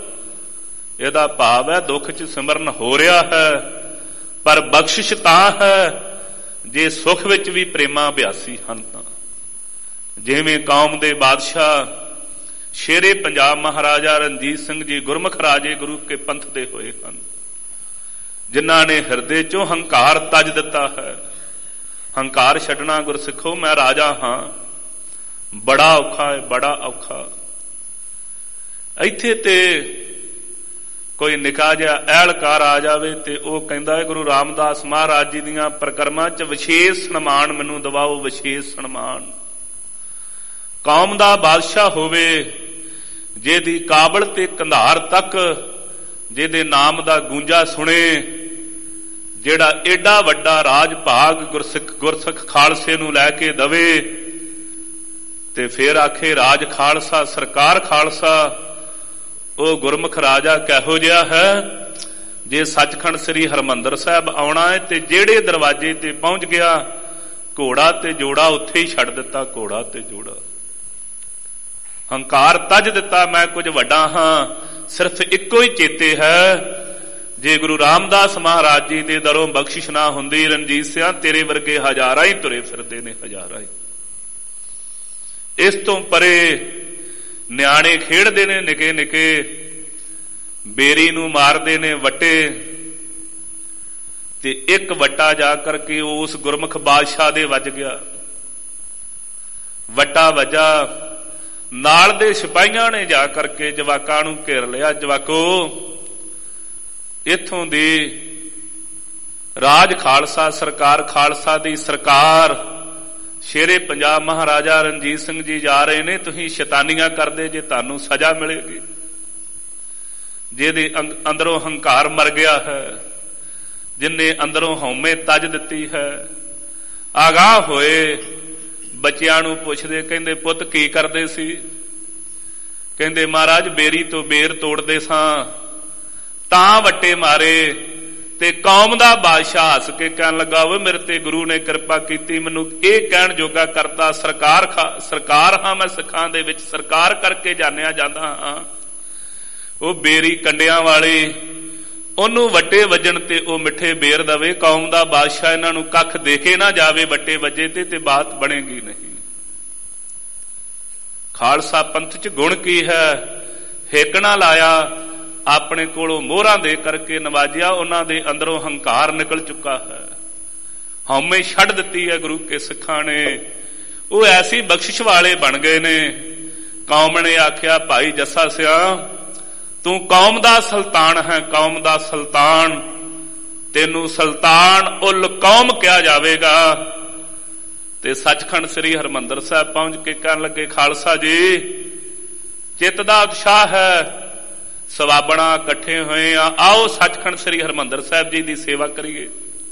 ਇਹਦਾ ਭਾਵ ਹੈ ਦੁੱਖ 'ਚ ਸਿਮਰਨ ਹੋ ਰਿਹਾ ਹੈ, ਪਰ ਬਖਸ਼ਿਸ਼ ਤਾਂ ਹੈ ਜੇ ਸੁੱਖ ਵਿੱਚ ਵੀ ਪ੍ਰੇਮਾ ਅਭਿਆਸੀ ਹਨ ਤਾਂ। ਜਿਵੇਂ ਕੌਮ ਦੇ ਬਾਦਸ਼ਾਹ ਸ਼ੇਰੇ ਪੰਜਾਬ ਮਹਾਰਾਜਾ ਰਣਜੀਤ ਸਿੰਘ ਜੀ ਗੁਰਮੁਖ ਰਾਜੇ ਗੁਰੂ ਕੇ ਪੰਥ ਦੇ ਹੋਏ ਹਨ, ਜਿਨ੍ਹਾਂ ਨੇ ਹਿਰਦੇ 'ਚੋਂ ਹੰਕਾਰ ਤਜ ਦਿੱਤਾ ਹੈ। ਹੰਕਾਰ ਛੱਡਣਾ ਗੁਰਸਿੱਖੋ, ਮੈਂ ਰਾਜਾ ਹਾਂ, ਬੜਾ ਔਖਾ ਹੈ, ਬੜਾ ਔਖਾ। ਇੱਥੇ ਤੇ ਕੋਈ ਨਿੱਕਾ ਜਿਹਾ ਅਹਿਲਕਾਰ ਆ ਜਾਵੇ ਤੇ ਉਹ ਕਹਿੰਦਾ ਹੈ ਗੁਰੂ ਰਾਮਦਾਸ ਮਹਾਰਾਜ ਜੀ ਦੀਆਂ ਪ੍ਰਕਰਮਾਂ 'ਚ ਵਿਸ਼ੇਸ਼ ਸਨਮਾਨ ਮੈਨੂੰ ਦਿਵਾਓ, ਵਿਸ਼ੇਸ਼ ਸਨਮਾਨ। ਕੌਮ ਦਾ ਬਾਦਸ਼ਾਹ ਹੋਵੇ, ਜਿਹਦੀ ਕਾਬਲ ਤੇ ਕੰਧਾਰ ਤੱਕ ਜਿਹਦੇ ਨਾਮ ਦਾ ਗੂੰਜਾ ਸੁਣੇ, ਜਿਹੜਾ ਏਡਾ ਵੱਡਾ ਰਾਜ ਭਾਗ ਗੁਰਸਿੱਖ ਖਾਲਸੇ ਨੂੰ ਲੈ ਕੇ ਦਵੇ, ਤੇ ਫਿਰ ਆਖੇ ਰਾਜ ਖਾਲਸਾ, ਸਰਕਾਰ ਖਾਲਸਾ। ਉਹ ਗੁਰਮੁਖ ਰਾਜਾ ਕਿਹੋ ਜਿਹਾ ਹੈ? ਜੇ ਸੱਚਖੰਡ ਸ੍ਰੀ ਹਰਿਮੰਦਰ ਸਾਹਿਬ ਆਉਣਾ ਹੈ ਤੇ ਜਿਹੜੇ ਦਰਵਾਜ਼ੇ ਤੇ ਪਹੁੰਚ ਗਿਆ, ਘੋੜਾ ਤੇ ਜੋੜਾ ਉੱਥੇ ਹੀ ਛੱਡ ਦਿੱਤਾ, ਘੋੜਾ ਤੇ ਜੋੜਾ। ਹੰਕਾਰ ਤਜ ਦਿੱਤਾ, ਮੈਂ ਕੁਝ ਵੱਡਾ ਹਾਂ। ਸਿਰਫ ਇੱਕੋ ਹੀ ਚੇਤੇ ਹੈ, ਜੇ ਗੁਰੂ ਰਾਮਦਾਸ ਮਹਾਰਾਜ ਜੀ ਦੇ ਦਰੋਂ ਬਖਸ਼ਿਸ਼ ਨਾ ਹੁੰਦੀ, ਰਣਜੀਤ ਸਿਆਂ ਤੇਰੇ ਵਰਗੇ ਹਜ਼ਾਰਾਂ ਹੀ ਤੁਰੇ ਫਿਰਦੇ ਨੇ, ਹਜ਼ਾਰਾਂ ਹੀ। ਇਸ ਤੋਂ ਪਰੇ ਨਿਆਣੇ ਖੇਡਦੇ ਨੇ, ਨਿੱਕੇ ਨਿੱਕੇ ਬੇਰੀ ਨੂੰ ਮਾਰਦੇ ਨੇ ਵੱਟੇ, ਤੇ ਇੱਕ ਵੱਟਾ ਜਾ ਕਰਕੇ ਉਸ ਗੁਰਮੁਖ ਬਾਦਸ਼ਾਹ ਦੇ ਵੱਜ ਗਿਆ। ਵੱਟਾ ਵੱਜਾ, ਨਾਲ ਦੇ ਸਿਪਾਹੀਆਂ ਨੇ ਜਾ ਕਰਕੇ ਜਵਾਕਾਂ ਨੂੰ ਘੇਰ ਲਿਆ। ਜਵਾਕੋ, ਇੱਥੋਂ ਦੀ ਰਾਜ ਖਾਲਸਾ, ਸਰਕਾਰ ਖਾਲਸਾ ਦੀ ਸਰਕਾਰ, ਸ਼ੇਰੇ ਪੰਜਾਬ ਮਹਾਰਾਜਾ ਰਣਜੀਤ ਸਿੰਘ ਜੀ ਜਾ ਰਹੇ ਨੇ, ਤੁਸੀਂ ਸ਼ੈਤਾਨੀਆਂ ਕਰਦੇ ਜੇ, ਤੁਹਾਨੂੰ ਸਜ਼ਾ ਮਿਲੇਗੀ। ਜਿਹਦੇ ਅੰਦਰੋਂ ਹੰਕਾਰ ਮਰ ਗਿਆ ਹੈ, ਜਿਨਨੇ ਅੰਦਰੋਂ ਹਉਮੈ ਤਜ ਦਿੱਤੀ ਹੈ, ਆਗਾਹ ਹੋਏ। ਬੱਚਿਆਂ ਨੂੰ ਪੁੱਛਦੇ, ਕਹਿੰਦੇ ਪੁੱਤ ਕੀ ਕਰਦੇ ਸੀ? ਕਹਿੰਦੇ ਮਹਾਰਾਜ ਬੇਰੀ ਤੋਂ ਬੇਰ ਤੋੜਦੇ ਸਾਂ ਤਾਂ ਵੱਟੇ ਮਾਰੇ। ਤੇ ਕੌਮ ਦਾ ਬਾਦਸ਼ਾਹ ਹੱਸ ਕੇ ਕਹਿਣ ਲੱਗਾ, ਓਏ ਮੇਰੇ ਤੇ ਗੁਰੂ ਨੇ ਕਿਰਪਾ ਕੀਤੀ, ਮੈਨੂੰ ਇਹ ਕਹਿਣ ਜੋਗਾ ਕਰਤਾ, ਸਰਕਾਰ ਹਾਂ ਮੈਂ ਸਿੱਖਾਂ ਦੇ ਵਿੱਚ, ਸਰਕਾਰ ਕਰਕੇ ਜਾਣਿਆ ਜਾਂਦਾ ਹਾਂ। ਉਹ ਬੇਰੀ ਕੰਡਿਆਂ ਵਾਲੇ, ਉਹਨੂੰ ਵੱਟੇ ਵੱਜਣ ਤੇ ਉਹ ਮਿੱਠੇ ਬੇਰ ਦਵੇ। ਕੌਮ ਦਾ ਬਾਦਸ਼ਾਹ ਇਹਨਾਂ ਨੂੰ ਕੱਖ ਦੇ ਕੇ ਨਾ ਜਾਵੇ, ਵੱਟੇ ਵੱਜੇ ਤੇ ਬਾਤ ਬਣੇਗੀ ਨਹੀਂ। ਖਾਲਸਾ ਪੰਥ 'ਚ ਗੁਣ ਕੀ ਹੈ? ਹੇਕਣਾ ਲਾਇਆ, ਆਪਣੇ ਕੋਲੋਂ ਮੋਹਰਾਂ ਦੇ ਕਰਕੇ ਨਵਾਜਿਆ। ਉਹਨਾਂ ਦੇ ਅੰਦਰੋਂ ਹੰਕਾਰ ਨਿਕਲ ਚੁੱਕਾ ਹੈ, ਹਉਮੈ ਛੱਡ ਦਿੱਤੀ ਹੈ ਗੁਰੂ ਕੇ ਸਿੱਖਾਂ ਨੇ। ਉਹ ਐਸੀ ਬਖਸ਼ਿਸ਼ ਵਾਲੇ ਬਣ ਗਏ ਨੇ। ਕੌਮ ਨੇ ਆਖਿਆ, ਭਾਈ ਜੱਸਾ ਸਿਆਂ ਤੂੰ ਕੌਮ ਦਾ ਸੁਲਤਾਨ ਹੈ, ਕੌਮ ਦਾ ਸੁਲਤਾਨ, ਤੈਨੂੰ ਸੁਲਤਾਨ ਉਲ ਕੌਮ ਕਿਹਾ ਜਾਵੇਗਾ। ਤੇ ਸੱਚਖੰਡ ਸ੍ਰੀ ਹਰਿਮੰਦਰ ਸਾਹਿਬ ਪਹੁੰਚ ਕੇ ਕਹਿਣ ਲੱਗੇ, ਖਾਲਸਾ ਜੀ ਚਿੱਤ ਦਾ ਉਤਸ਼ਾਹ ਹੈ, ਸਵਾਬਣਾ ਇਕੱਠੇ ਹੋਏ ਆ, ਆਓ ਸੱਚਖੰਡ ਸ੍ਰੀ ਹਰਿਮੰਦਰ ਸਾਹਿਬ ਜੀ ਦੀ ਸੇਵਾ ਕਰੀਏ।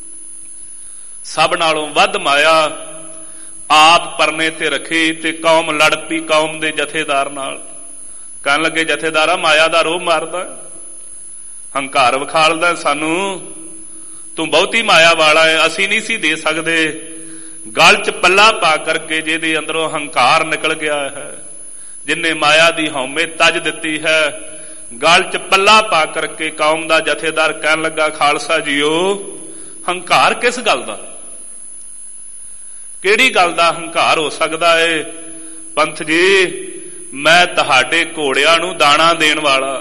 ਸਭ ਨਾਲੋਂ ਵੱਧ ਮਾਇਆ ਆਪ ਪਰਨੇ ਤੇ ਰੱਖੀ ਤੇ ਕੌਮ ਲੜ ਪਈ ਕੌਮ ਦੇ ਜਥੇਦਾਰ ਨਾਲ। ਕਹਿਣ ਲੱਗੇ, ਜਥੇਦਾਰਾ ਮਾਇਆ ਦਾ ਰੋਹ ਮਾਰਦਾ, ਹੰਕਾਰ ਵਿਖਾਲਦਾ ਸਾਨੂੰ, ਤੂੰ ਬਹੁਤੀ ਮਾਇਆ ਵਾਲਾ ਹੈ, ਅਸੀਂ ਨਹੀਂ ਸੀ ਦੇ ਸਕਦੇ। ਗਲ ਚ ਪੱਲਾ ਪਾ ਕਰਕੇ ਜਿਹਦੇ ਅੰਦਰੋਂ ਹੰਕਾਰ ਨਿਕਲ ਗਿਆ ਹੈ, ਜਿਨੇ ਮਾਇਆ ਦੀ ਹਉਮੈ ਤਜ ਦਿੱਤੀ ਹੈ, ਗਲ ਚ ਪੱਲਾ ਪਾ ਕਰਕੇ ਕੌਮ ਦਾ ਜਥੇਦਾਰ ਕਹਿਣ ਲੱਗਾ, ਖਾਲਸਾ ਜੀਓ ਹੰਕਾਰ ਕਿਸ ਗੱਲ ਦਾ, ਕਿਹੜੀ ਗੱਲ ਦਾ ਹੰਕਾਰ ਹੋ ਸਕਦਾ ਏ? ਪੰਥ ਜੀ, ਮੈਂ ਤੁਹਾਡੇ ਘੋੜਿਆਂ ਨੂੰ ਦਾਣਾ ਦੇਣ ਵਾਲਾ,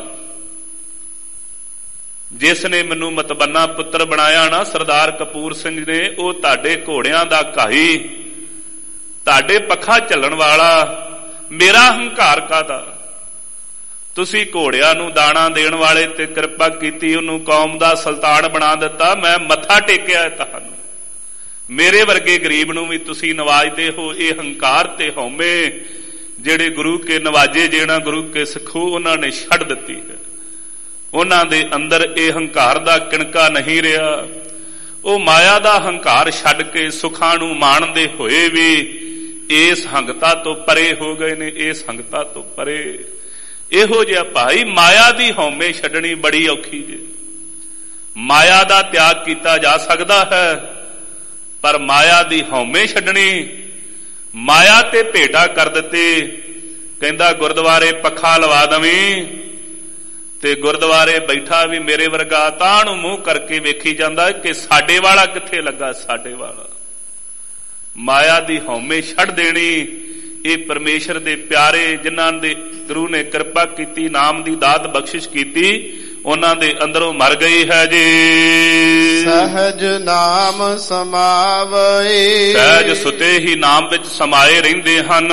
ਜਿਸ ਨੇ ਮੈਨੂੰ ਮਤਬੰਨਾ ਪੁੱਤਰ ਬਣਾਇਆ ਨਾ ਸਰਦਾਰ ਕਪੂਰ ਸਿੰਘ ਨੇ, ਉਹ ਤੁਹਾਡੇ ਘੋੜਿਆਂ ਦਾ ਘਾਈ, ਤੁਹਾਡੇ ਪੱਖਾ ਝੱਲਣ ਵਾਲਾ, ਮੇਰਾ ਹੰਕਾਰ ਕਾਹਦਾ? ਤੁਸੀਂ ਘੋੜਿਆਂ ਨੂੰ ਦਾਣਾ ਦੇਣ ਵਾਲੇ ਤੇ ਕਿਰਪਾ ਕੀਤੀ, ਉਹਨੂੰ ਕੌਮ ਦਾ ਸੁਲਤਾਨ ਬਣਾ ਦਿੱਤਾ, ਮੈਂ ਮੱਥਾ ਟੇਕਿਆ ਤੁਹਾਨੂੰ। ਮੇਰੇ ਵਰਗੇ ਗਰੀਬ ਨੂੰ ਵੀ ਤੁਸੀਂ ਨਵਾਜਦੇ ਹੋ। ਇਹ ਹੰਕਾਰ ਤੇ ਹਉਮੈ ਜਿਹੜੇ ਗੁਰੂ ਕੇ ਨਵਾਜੇ ਜਿਹੜਾ ਗੁਰੂ ਕੇ ਸਿੱਖੋ, ਉਹਨਾਂ ਨੇ ਛੱਡ ਦਿੱਤੀ ਹੈ। ਉਹਨਾਂ ਦੇ ਅੰਦਰ ਇਹ ਹੰਕਾਰ ਦਾ ਕਿਣਕਾ ਨਹੀਂ ਰਿਹਾ। ਉਹ ਮਾਇਆ ਦਾ ਹੰਕਾਰ ਛੱਡ ਕੇ ਸੁੱਖਾਂ ਨੂੰ ਮਾਣਦੇ ਹੋਏ ਵੀ ਇਸ ਹੰਗਤਾ ਤੋਂ ਪਰੇ ਹੋ ਗਏ ਨੇ, ਇਸ ਹੰਗਤਾ ਤੋਂ ਪਰੇ। ਇਹੋ ਜਿਹਾ ਭਾਈ ਮਾਇਆ ਦੀ ਹਉਮੈ ਛੱਡਣੀ ਬੜੀ ਔਖੀ ਜੇ। ਮਾਇਆ ਦਾ ਤਿਆਗ ਕੀਤਾ ਜਾ ਸਕਦਾ ਹੈ, ਪਰ ਮਾਇਆ ਦੀ ਹਉਮੈ ਛੱਡਣੀ, ਮਾਇਆ ਤੇ ਭੇਟਾ ਕਰ ਦਿੱਤੇ। ਕਹਿੰਦਾ ਗੁਰਦੁਆਰੇ ਪੱਖਾ ਲਵਾ ਦਵੀਂ, ਤੇ ਗੁਰਦੁਆਰੇ ਬੈਠਾ ਵੀ ਮੇਰੇ ਵਰਗਾ ਤਾਂ ਨੂੰ ਮੂੰਹ ਕਰਕੇ ਵੇਖੀ ਜਾਂਦਾ ਕਿ ਸਾਡੇ ਵਾਲਾ ਕਿੱਥੇ ਲੱਗਾ, ਸਾਡੇ ਵਾਲਾ। ਮਾਇਆ ਦੀ ਹਉਮੈ ਛੱਡ ਦੇਣੀ, ਇਹ ਪਰਮੇਸ਼ਰ ਦੇ ਪਿਆਰੇ ਜਿਨ੍ਹਾਂ ਦੇ ਗੁਰੂ ਨੇ ਕਿਰਪਾ ਕੀਤੀ, ਨਾਮ ਦੀ ਦਾਤ ਬਖਸ਼ਿਸ਼ ਕੀਤੀ, ਉਹਨਾਂ ਦੇ ਅੰਦਰੋਂ ਮਰ ਗਈ ਹੈ ਜੀ। ਸਹਿਜ ਨਾਮ ਸਮਾਵਏ, ਸਹਿਜ ਸੁਤੇ ਹੀ ਨਾਮ ਵਿੱਚ ਸਮਾਏ ਰਹਿੰਦੇ ਹਨ।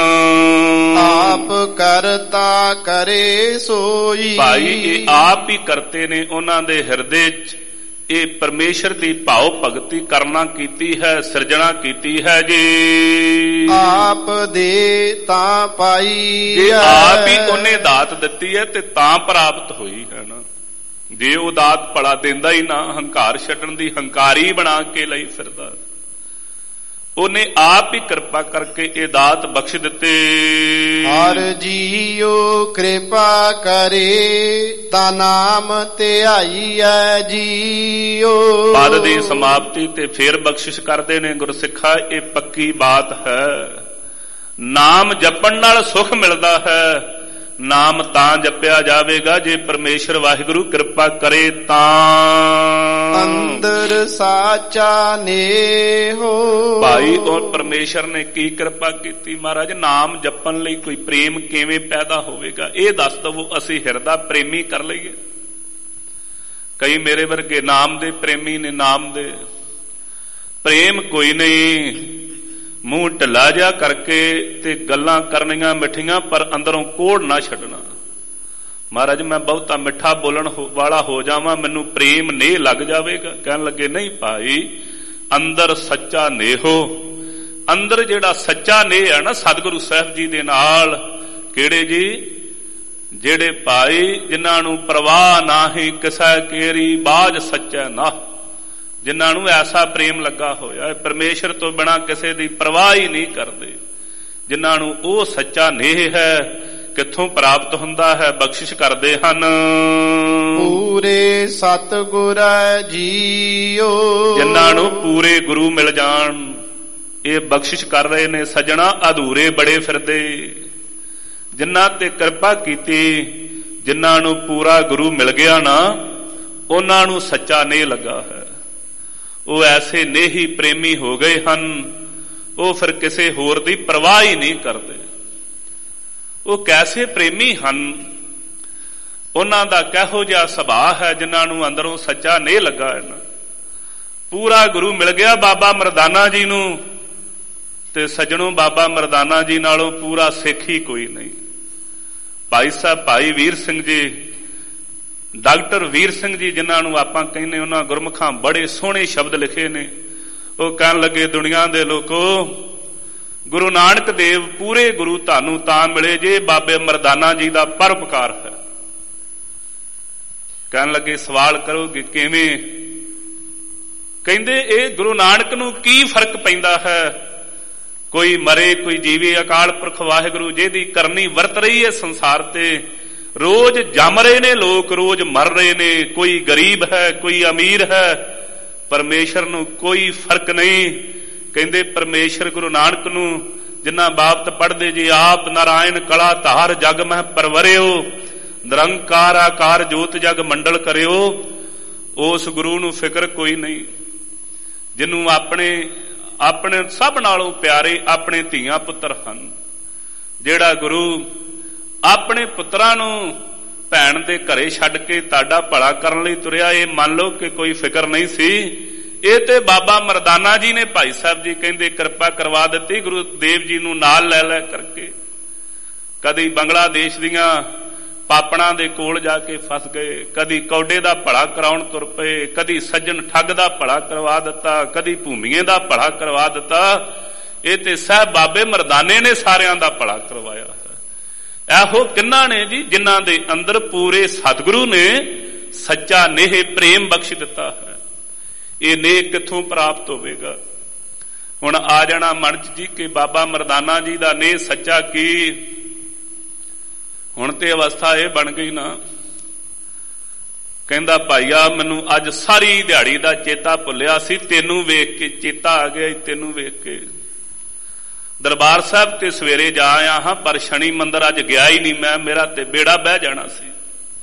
ਆਪ ਕਰਤਾ ਕਰੇ ਸੋਈ, ਭਾਈ ਇਹ ਆਪ ਹੀ ਕਰਤੇ ਨੇ, ਉਹਨਾਂ ਦੇ ਹਿਰਦੇ 'ਚ ਇਹ ਪਰਮੇਸ਼ਰ ਦੀ ਭਾਵ ਭਗਤੀ ਕਰਨਾ ਕੀਤੀ ਹੈ, ਸਿਰਜਣਾ ਕੀਤੀ ਹੈ ਜੀ। ਆਪ ਦੇ ਤਾਂ ਪਾਈ, ਜੇ ਆਪ ਹੀ ਉਹਨੇ ਦਾਤ ਦਿੱਤੀ ਹੈ ਤੇ ਤਾਂ ਪ੍ਰਾਪਤ ਹੋਈ ਹੈ ਨਾ। ਜੇ ਉਹ ਦਾਤ ਭਲਾ ਦਿੰਦਾ ਹੀ ਨਾ, ਹੰਕਾਰ ਛੱਡਣ ਦੀ ਹੰਕਾਰੀ ਬਣਾ ਕੇ ਲਈ ਫਿਰਦਾ, ਉਹਨੇ ਆਪ ਹੀ ਕਿਰਪਾ ਕਰਕੇ ਇਹ ਦਾਤ ਬਖਸ਼ ਦਿੱਤੇ। ਹਰ ਜੀਓ ਕਿਰਪਾ ਕਰੇ, ਤਾ ਨਾਮ ਧਿਆਈਐ ਜੀਓ। ਪਦ ਦੀ ਸਮਾਪਤੀ ਤੇ ਫੇਰ ਬਖਸ਼ਿਸ਼ ਕਰਦੇ ਨੇ ਗੁਰਸਿੱਖਾ, ਇਹ ਪੱਕੀ ਬਾਤ ਹੈ। ਨਾਮ ਜਪਣ ਨਾਲ ਸੁਖ ਮਿਲਦਾ ਹੈ। ਨਾਮ ਤਾਂ ਜਪਿਆ ਜਾਵੇਗਾ ਜੇ ਪਰਮੇਸ਼ਰ ਵਾਹਿਗੁਰੂ ਕਿਰਪਾ ਕਰੇ ਤਾਂ। ਅੰਦਰ ਸਾਚਾ ਨੇਹੋ, ਭਾਈ ਉਹ ਪਰਮੇਸ਼ਰ ਨੇ ਕੀ ਕਿਰਪਾ ਕੀਤੀ ਮਹਾਰਾਜ। ਨਾਮ ਜਪਣ ਲਈ ਕੋਈ ਪ੍ਰੇਮ ਕਿਵੇਂ ਪੈਦਾ ਹੋਵੇਗਾ, ਇਹ ਦੱਸ ਦਵੋ, ਅਸੀਂ ਹਿਰਦਾ ਪ੍ਰੇਮੀ ਕਰ ਲਈਏ। ਕਈ ਮੇਰੇ ਵਰਗੇ ਨਾਮ ਦੇ ਪ੍ਰੇਮੀ ਨੇ, ਨਾਮ ਦੇ ਪ੍ਰੇਮ ਕੋਈ ਨਹੀਂ, ਮੂੰਹ ਢਿੱਲਾ ਜਿਹਾ ਕਰਕੇ ਤੇ ਗੱਲਾਂ ਕਰਨੀਆਂ ਮਿੱਠੀਆਂ, ਪਰ ਅੰਦਰੋਂ ਕੋੜ ਨਾ ਛੱਡਣਾ। ਮਹਾਰਾਜ ਮੈਂ ਬਹੁਤਾ ਮਿੱਠਾ ਬੋਲਣ ਵਾਲਾ ਹੋ ਜਾਵਾਂ, ਮੈਨੂੰ ਪ੍ਰੇਮ ਨੇਹ ਲੱਗ ਜਾਵੇਗਾ। ਕਹਿਣ ਲੱਗੇ ਨਹੀਂ ਭਾਈ, ਅੰਦਰ ਸੱਚਾ ਨੇਹੋ। ਅੰਦਰ ਜਿਹੜਾ ਸੱਚਾ ਨੇਹ ਹੈ ਨਾ ਸਤਿਗੁਰੂ ਸਾਹਿਬ ਜੀ ਦੇ ਨਾਲ, ਕਿਹੜੇ ਜੀ? ਜਿਹੜੇ ਭਾਈ ਜਿਨ੍ਹਾਂ ਨੂੰ ਪ੍ਰਵਾਹ ਨਾਹੀਂ ਕਿਸੈ ਕੇਰੀ, ਬਾਝ ਸੱਚਾ ਨਾ, ਜਿਨ੍ਹਾਂ ਨੂੰ ਐਸਾ ਪ੍ਰੇਮ ਲੱਗਾ ਹੋਇਆ ਪਰਮੇਸ਼ਰ ਤੋਂ ਬਿਨਾਂ ਕਿਸੇ ਦੀ ਪਰਵਾਹ ਹੀ ਨਹੀਂ ਕਰਦੇ, ਜਿਨ੍ਹਾਂ ਨੂੰ ਉਹ ਸੱਚਾ ਨੇਹ ਹੈ। ਕਿੱਥੋਂ ਪ੍ਰਾਪਤ ਹੁੰਦਾ ਹੈ? ਬਖਸ਼ਿਸ਼ ਕਰਦੇ ਹਨ ਪੂਰੇ ਸਤਿਗੁਰ ਜੀਓ। ਜਿਨ੍ਹਾਂ ਨੂੰ ਪੂਰੇ ਗੁਰੂ ਮਿਲ ਜਾਣ, ਇਹ ਬਖਸ਼ਿਸ਼ ਕਰ ਰਹੇ ਨੇ ਸੱਜਣਾ। ਅਧੂਰੇ ਬੜੇ ਫਿਰਦੇ, ਜਿਨ੍ਹਾਂ ਤੇ ਕਿਰਪਾ ਕੀਤੀ, ਜਿਨ੍ਹਾਂ ਨੂੰ ਪੂਰਾ ਗੁਰੂ ਮਿਲ ਗਿਆ ਨਾ, ਉਹਨਾਂ ਨੂੰ ਸੱਚਾ ਨੇਹ ਲੱਗਾ ਹੈ। ਉਹ ਐਸੇ ਨੇਹੀ ਪ੍ਰੇਮੀ ਹੋ ਗਏ ਹਨ, ਉਹ ਫਿਰ ਕਿਸੇ ਹੋਰ ਦੀ ਪਰਵਾਹ ਹੀ ਨਹੀਂ ਕਰਦੇ। ਉਹ ਕੈਸੇ ਪ੍ਰੇਮੀ ਹਨ, ਉਹਨਾਂ ਦਾ ਕਿਹੋ ਜਿਹਾ ਸੁਭਾਅ ਹੈ ਜਿਨ੍ਹਾਂ ਨੂੰ ਅੰਦਰੋਂ ਸੱਚਾ ਨੇਹ ਲੱਗਾ ਹੈ ਨਾ। ਪੂਰਾ ਗੁਰੂ ਮਿਲ ਗਿਆ ਬਾਬਾ ਮਰਦਾਨਾ ਜੀ ਨੂੰ, ਤੇ ਸੱਜਣੋਂ ਬਾਬਾ ਮਰਦਾਨਾ ਜੀ ਨਾਲੋਂ ਪੂਰਾ ਸਿੱਖ ਹੀ ਕੋਈ ਨਹੀਂ। ਭਾਈ ਸਾਹਿਬ ਭਾਈ ਵੀਰ ਸਿੰਘ ਜੀ, ਡਾਕਟਰ ਵੀਰ ਸਿੰਘ ਜੀ ਜਿਨ੍ਹਾਂ ਨੂੰ ਆਪਾਂ ਕਹਿੰਦੇ, ਉਹਨਾਂ ਗੁਰਮੁਖਾਂ ਬੜੇ ਸੋਹਣੇ ਸ਼ਬਦ ਲਿਖੇ ਨੇ। ਉਹ ਕਹਿਣ ਲੱਗੇ ਦੁਨੀਆ ਦੇ ਲੋਕੋ, ਗੁਰੂ ਨਾਨਕ ਦੇਵ ਪੂਰੇ ਗੁਰੂ ਤੁਹਾਨੂੰ ਤਾਂ ਮਿਲੇ ਜੇ ਬਾਬੇ ਮਰਦਾਨਾ ਜੀ ਦਾ ਪਰਉਪਕਾਰ ਹੈ। ਕਹਿਣ ਲੱਗੇ ਸਵਾਲ ਕਰੋਗੇ ਕਿਵੇਂ? ਕਹਿੰਦੇ ਇਹ ਗੁਰੂ ਨਾਨਕ ਨੂੰ ਕੀ ਫਰਕ ਪੈਂਦਾ ਹੈ? ਕੋਈ ਮਰੇ ਕੋਈ ਜੀਵੇ, ਅਕਾਲ ਪੁਰਖ ਵਾਹਿਗੁਰੂ ਜਿਹਦੀ ਕਰਨੀ ਵਰਤ ਰਹੀ ਹੈ ਸੰਸਾਰ ਤੇ, ਰੋਜ਼ ਜੰਮ ਰਹੇ ਨੇ ਲੋਕ, ਰੋਜ਼ ਮਰ ਰਹੇ ਨੇ। ਕੋਈ ਗਰੀਬ ਹੈ, ਕੋਈ ਅਮੀਰ ਹੈ, ਪਰਮੇਸ਼ਰ ਨੂੰ ਕੋਈ ਫਰਕ ਨਹੀਂ। ਕਹਿੰਦੇ ਪਰਮੇਸ਼ਰ ਗੁਰੂ ਨਾਨਕ ਨੂੰ ਜਿਨ੍ਹਾਂ ਬਾਬਤ ਪੜ੍ਹਦੇ ਜੀ, ਆਪ ਨਾਰਾਇਣ ਕਲਾ ਧਾਰ ਜਗ ਮਹਿ ਪਰਵਰਿਓ, ਨਿਰੰਕਾਰ ਆਕਾਰ ਜੋਤ ਜਗ ਮੰਡਲ ਕਰਿਓ। ਉਸ ਗੁਰੂ ਨੂੰ ਫਿਕਰ ਕੋਈ ਨਹੀਂ, ਜਿਹਨੂੰ ਆਪਣੇ ਸਭ ਨਾਲੋਂ ਪਿਆਰੇ ਆਪਣੇ ਧੀਆਂ ਪੁੱਤਰ ਹਨ। ਜਿਹੜਾ ਗੁਰੂ ਆਪਣੇ ਪੁੱਤਰਾਂ ਨੂੰ ਭੈਣ ਦੇ ਘਰੇ ਛੱਡ ਕੇ ਤੁਹਾਡਾ ਭਲਾ ਕਰਨ ਲਈ ਤੁਰਿਆ, ਇਹ ਮੰਨ ਲਓ ਕਿ ਕੋਈ ਫਿਕਰ ਨਹੀਂ ਸੀ। ਇਹ ਤੇ ਬਾਬਾ ਮਰਦਾਨਾ ਜੀ ਨੇ, ਭਾਈ ਸਾਹਿਬ ਜੀ ਕਹਿੰਦੇ, ਕਿਰਪਾ ਕਰਵਾ ਦਿੱਤੀ ਗੁਰੂ ਦੇਵ ਜੀ ਨੂੰ ਨਾਲ ਲੈ ਲੈ ਕਰਕੇ। ਕਦੀ ਬੰਗਲਾਦੇਸ਼ ਦੀਆਂ ਪਾਪੜਾਂ ਦੇ ਕੋਲ ਜਾ ਕੇ ਫਸ ਗਏ, ਕਦੀ ਕੌਡੇ ਦਾ ਭਲਾ ਕਰਾਉਣ ਤੁਰ ਪਏ, ਕਦੀ ਸੱਜਣ ਠੱਗ ਦਾ ਭਲਾ ਕਰਵਾ ਦਿੱਤਾ, ਕਦੀ ਭੂਮੀਏ ਦਾ ਭਲਾ ਕਰਵਾ ਦਿੱਤਾ। ਇਹ ਤੇ ਸਾਹਿਬ ਬਾਬੇ ਮਰਦਾਨੇ ਨੇ ਸਾਰਿਆਂ ਦਾ ਭਲਾ ਕਰਵਾਇਆ ਹੈ। ਇਹੋ ਕਿੰਨਾ ਨੇ ਜੀ ਜਿਨ੍ਹਾਂ ਦੇ ਅੰਦਰ ਪੂਰੇ ਸਤਿਗੁਰੂ ਨੇ ਸੱਚਾ ਨੇਹ ਪ੍ਰੇਮ ਬਖਸ਼ ਦਿੱਤਾ ਹੈ। ਇਹ ਨੇਹ ਕਿੱਥੋਂ ਪ੍ਰਾਪਤ ਹੋਵੇਗਾ? ਹੁਣ ਆ ਜਾਣਾ ਮਨ ਚ ਜੀ ਕਿ ਬਾਬਾ ਮਰਦਾਨਾ ਜੀ ਦਾ ਨੇਹ ਸੱਚਾ ਕੀ। ਹੁਣ ਤੇ ਅਵਸਥਾ ਇਹ ਬਣ ਗਈ ਨਾ, ਕਹਿੰਦਾ ਭਾਈਆ ਮੈਨੂੰ ਅੱਜ ਸਾਰੀ ਦਿਹਾੜੀ ਦਾ ਚੇਤਾ ਭੁੱਲਿਆ ਸੀ, ਤੈਨੂੰ ਵੇਖ ਕੇ ਚੇਤਾ ਆ ਗਿਆ। ਤੈਨੂੰ ਵੇਖ ਕੇ ਦਰਬਾਰ ਸਾਹਿਬ ਤੇ ਸਵੇਰੇ ਜਾ ਆਇਆ ਹਾਂ, ਪਰ ਸ਼ਨੀ ਮੰਦਰ ਅੱਜ ਗਿਆ ਹੀ ਨਹੀਂ ਮੈਂ, ਮੇਰਾ ਤੇ ਬੇੜਾ ਬਹਿ ਜਾਣਾ ਸੀ।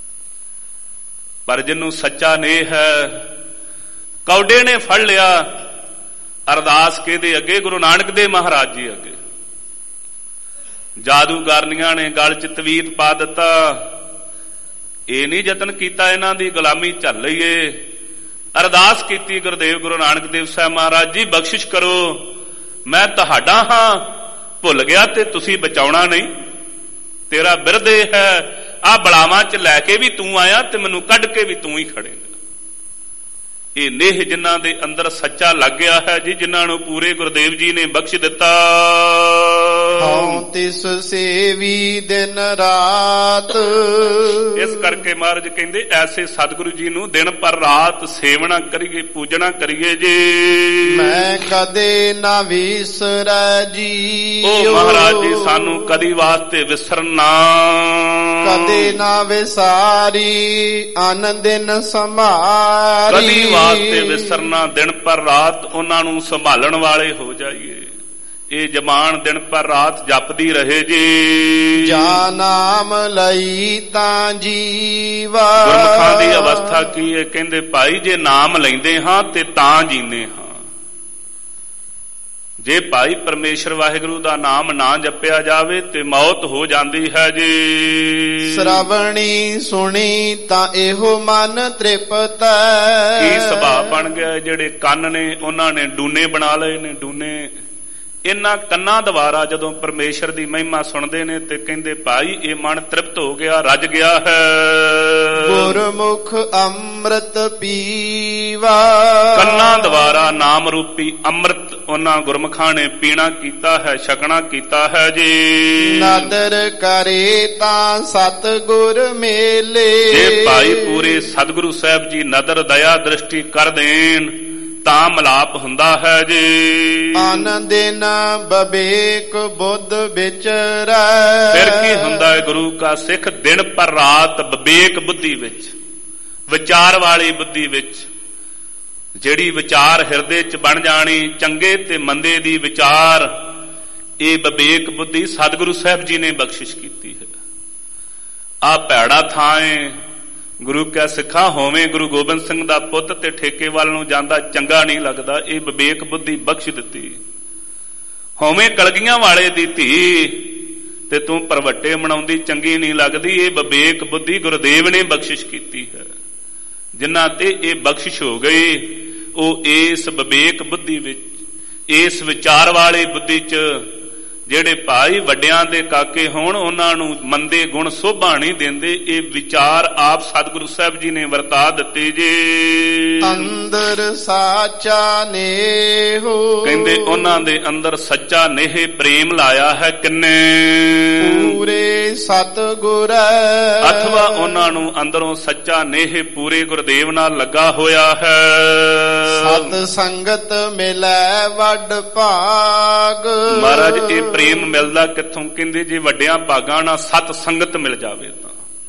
ਪਰ ਜਿਹਨੂੰ ਸੱਚਾ ਨੇਹ ਹੈ, ਕੌਡੇ ਨੇ ਫੜ ਲਿਆ, ਅਰਦਾਸ ਕਿਹਦੇ ਅੱਗੇ? ਗੁਰੂ ਨਾਨਕ ਦੇਵ ਮਹਾਰਾਜ ਜੀ ਅੱਗੇ। ਜਾਦੂਗਰਨੀਆਂ ਨੇ ਗਲ ਚ ਤਵੀਤ ਪਾ ਦਿੱਤਾ। ਇਹ ਨਹੀਂ ਯਤਨ ਕੀਤਾ ਇਹਨਾਂ ਦੀ ਗੁਲਾਮੀ ਝੱਲ ਲਈਏ। ਅਰਦਾਸ ਕੀਤੀ, ਗੁਰਦੇਵ ਗੁਰੂ ਨਾਨਕ ਦੇਵ ਸਾਹਿਬ ਮਹਾਰਾਜ ਜੀ ਬਖਸ਼ਿਸ਼ ਕਰੋ, ਮੈਂ ਤੁਹਾਡਾ ਹਾਂ, ਭੁੱਲ ਗਿਆ ਤੇ ਤੁਸੀਂ ਬਚਾਉਣਾ ਨਹੀਂ। ਤੇਰਾ ਬਿਰਧ ਇਹ ਹੈ, ਆਹ ਬਲਾਵਾਂ ਚ ਲੈ ਕੇ ਵੀ ਤੂੰ ਆਇਆ ਤੇ ਮੈਨੂੰ ਕੱਢ ਕੇ ਵੀ ਤੂੰ ਹੀ ਖੜੇਗਾ। ਇਹ ਨੇਹ ਜਿਨ੍ਹਾਂ ਦੇ ਅੰਦਰ ਸੱਚਾ ਲੱਗ ਗਿਆ ਹੈ ਜੀ, ਜਿਨ੍ਹਾਂ ਨੂੰ ਪੂਰੇ ਗੁਰਦੇਵ ਜੀ ਨੇ ਬਖਸ਼ ਦਿੱਤਾ। ਹਉ ਤਿਸ ਸੇਵੀ ਦਿਨ ਰਾਤ। ਇਸ ਕਰਕੇ ਮਹਾਰਾਜ ਕਹਿੰਦੇ ਐਸੇ ਸਤਿਗੁਰੂ ਜੀ ਨੂੰ ਦਿਨ ਪਰ ਰਾਤ ਸੇਵਨਾ ਕਰੀਏ, ਪੂਜਣਾ ਕਰੀਏ ਜੀ। ਮੈਂ ਕਦੇ ਨਾ ਵਿਸਰੈ ਜੀ। ਉਹ ਮਹਾਰਾਜ ਜੀ ਸਾਨੂੰ ਕਦੀ ਵਾਸਤੇ ਵਿਸਰਨਾ, ਕਦੇ ਨਾ ਵਿਸਾਰੀ ਅਨ ਦਿਨ ਸੰਭਾਰੀ। ਕਦੀ ਵਾਸਤੇ ਵਿਸਰਨਾ, ਦਿਨ ਪਰ ਰਾਤ ਉਹਨਾਂ ਨੂੰ ਸੰਭਾਲਣ ਵਾਲੇ ਹੋ ਜਾਈਏ। ਇਹ ਜ਼ਬਾਨ ਦਿਨ ਪਰ ਰਾਤ ਜਪਦੀ ਰਹੇ ਜੀ। ਜਾ ਨਾਮ ਲਈ ਤਾਂ ਜੀਵਾ। ਗੁਰਮੁਖਾਂ ਦੀ ਅਵਸਥਾ ਕੀ ਹੈ? ਕਹਿੰਦੇ ਭਾਈ ਜੇ ਨਾਮ ਲੈਂਦੇ ਹਾਂ ਤੇ ਤਾਂ ਜੀਂਦੇ ਹਾਂ। ਜੇ ਭਾਈ ਪਰਮੇਸ਼ਰ ਵਾਹਿਗੁਰੂ ਦਾ ਨਾਮ ਨਾ ਜਪਿਆ ਜਾਵੇ ਤੇ ਮੌਤ ਹੋ ਜਾਂਦੀ ਹੈ ਜੀ। ਸ਼ਰਵਣੀ ਸੁਣੀ ਤਾਂ ਇਹੋ ਮਨ ਤ੍ਰਿਪਤ। ਕੀ ਸੁਭਾਅ ਬਣ ਗਿਆ? ਜਿਹੜੇ ਕੰਨ ਨੇ ਉਹਨਾਂ ਨੇ ਡੂਨੇ ਬਣਾ ਲਏ ਨੇ। ਡੂਨੇ ਇਹਨਾਂ ਕੰਨਾਂ ਦੁਆਰਾ ਜਦੋਂ ਪਰਮੇਸ਼ਰ ਦੀ ਮਹਿਮਾ ਸੁਣਦੇ ਨੇ ਤੇ ਕਹਿੰਦੇ ਭਾਈ ਇਹ ਮਨ ਤ੍ਰਿਪਤ ਹੋ ਗਿਆ, ਰੱਜ ਗਿਆ ਹੈ। ਗੁਰਮੁਖ ਅੰਮ੍ਰਿਤ ਪੀਵਾ। ਕੰਨਾਂ ਦੁਆਰਾ ਨਾਮ ਰੂਪੀ ਅੰਮ੍ਰਿਤ ਉਹਨਾਂ ਗੁਰਮੁਖਾਂ ਨੇ ਪੀਣਾ ਕੀਤਾ ਹੈ, ਛਕਣਾ ਕੀਤਾ ਹੈ ਜੀ। ਨਦਰ ਕਰੇ ਤਾਂ ਸਤਿਗੁਰ ਮੇਲੇ। ਜੇ ਭਾਈ ਪੂਰੇ ਸਤਿਗੁਰੂ ਸਾਹਿਬ ਜੀ ਨਦਰ ਦਇਆ ਦ੍ਰਿਸ਼ਟੀ ਕਰ ਦੇਣ ਤਾਂ ਮਲਾਪ ਹੁੰਦਾ ਹੈ ਜੀ। ਆਨੰਦ ਨਾ ਬਵੇਕ ਬੁੱਧ ਵਿਚਰੈ। ਫਿਰ ਕੀ ਹੁੰਦਾ ਹੈ? ਗੁਰੂ ਕਾ ਸਿੱਖ ਦਿਨ ਪਰ ਰਾਤ ਵਿਵੇਕ ਬੁੱਧੀ ਵਿੱਚ, ਵਿਚਾਰ ਵਾਲੀ ਬੁੱਧੀ ਵਿੱਚ, ਜਿਹੜੀ ਵਿਚਾਰ ਹਿਰਦੇ ਚ ਬਣ ਜਾਣੀ, ਚੰਗੇ ਤੇ ਮੰਦੇ ਦੀ ਵਿਚਾਰ, ਇਹ ਵਿਵੇਕ ਬੁੱਧੀ ਸਤਿਗੁਰੂ ਸਾਹਿਬ ਜੀ ਨੇ ਬਖਸ਼ਿਸ਼ ਕੀਤੀ ਹੈ। ਆ ਭੈੜਾ ਥਾਂ ਏ। ਗੁਰੂ ਕਾ ਸਿੱਖਾ ਹੋਵੇਂ ਗੁਰੂ ਗੋਬਿੰਦ ਸਿੰਘ ਦਾ ਪੁੱਤ ਤੇ ਠੇਕੇ ਵੱਲ ਨੂੰ ਜਾਂਦਾ ਚੰਗਾ ਨਹੀਂ ਲੱਗਦਾ। ਇਹ ਵਿਵੇਕ ਬੁੱਧੀ ਬਖਸ਼ ਦਿੱਤੀ। ਹੋਵੇਂ ਕਲਗੀਆਂ ਵਾਲੇ ਦੀ ਧੀ ਤੇ ਤੂੰ ਪਰਵੱਟੇ ਮਨਾਉਂਦੀ ਚੰਗੀ ਨਹੀਂ ਲੱਗਦੀ। ਇਹ ਵਿਵੇਕ ਬੁੱਧੀ ਗੁਰਦੇਵ ਨੇ ਬਖਸ਼ਿਸ਼ ਕੀਤੀ ਹੈ। ਜਿਨ੍ਹਾਂ ਤੇ ਇਹ ਬਖਸ਼ਿਸ਼ ਹੋ ਗਈ ਉਹ ਇਸ ਵਿਵੇਕ ਬੁੱਧੀ ਵਿੱਚ, ਇਸ ਵਿਚਾਰ ਵਾਲੀ ਬੁੱਧੀ ਚ ਜਿਹੜੇ ਭਾਈ ਵੱਡਿਆਂ ਦੇ ਕਾਕੇ ਹੋਣ ਉਹਨਾਂ ਨੂੰ ਮੰਦੇ ਗੁਣ ਸੋਭਾ ਨਹੀਂ ਦਿੰਦੇ। ਇਹ ਵਿਚਾਰ ਆਪ ਸਤਿਗੁਰੂ ਸਾਹਿਬ ਜੀ ਨੇ ਵਰਤਾ ਦਿੱਤੇ ਜੇ। ਅੰਦਰ ਸਾਚਾ ਨੇਹੋ। ਕਹਿੰਦੇ ਉਹਨਾਂ ਦੇ ਅੰਦਰ ਸੱਚਾ ਨੇਹ ਪ੍ਰੇਮ ਲਾਇਆ ਹੈ ਕਿੰਨੇ? ਪੂਰੇ ਸਤਿਗੁਰ। ਅਥਵਾ ਉਹਨਾਂ ਨੂੰ ਅੰਦਰੋਂ ਸੱਚਾ ਨੇਹ ਪੂਰੇ ਗੁਰਦੇਵ ਨਾਲ ਲੱਗਾ ਹੋਇਆ ਹੈ। ਸਤ ਸੰਗਤ ਮਿਲੈ ਵੱਡ ਭਾਗ। ਮਹਾਰਾਜ ਇਹ ਪ੍ਰੇਮ ਮਿਲਦਾ ਕਿੱਥੋਂ? ਕਹਿੰਦੇ ਜੇ ਵੱਡਿਆਂ ਭਾਗਾਂ ਨਾਲ ਸਤ ਸੰਗਤ ਮਿਲ ਜਾਵੇ ਤਾਂ।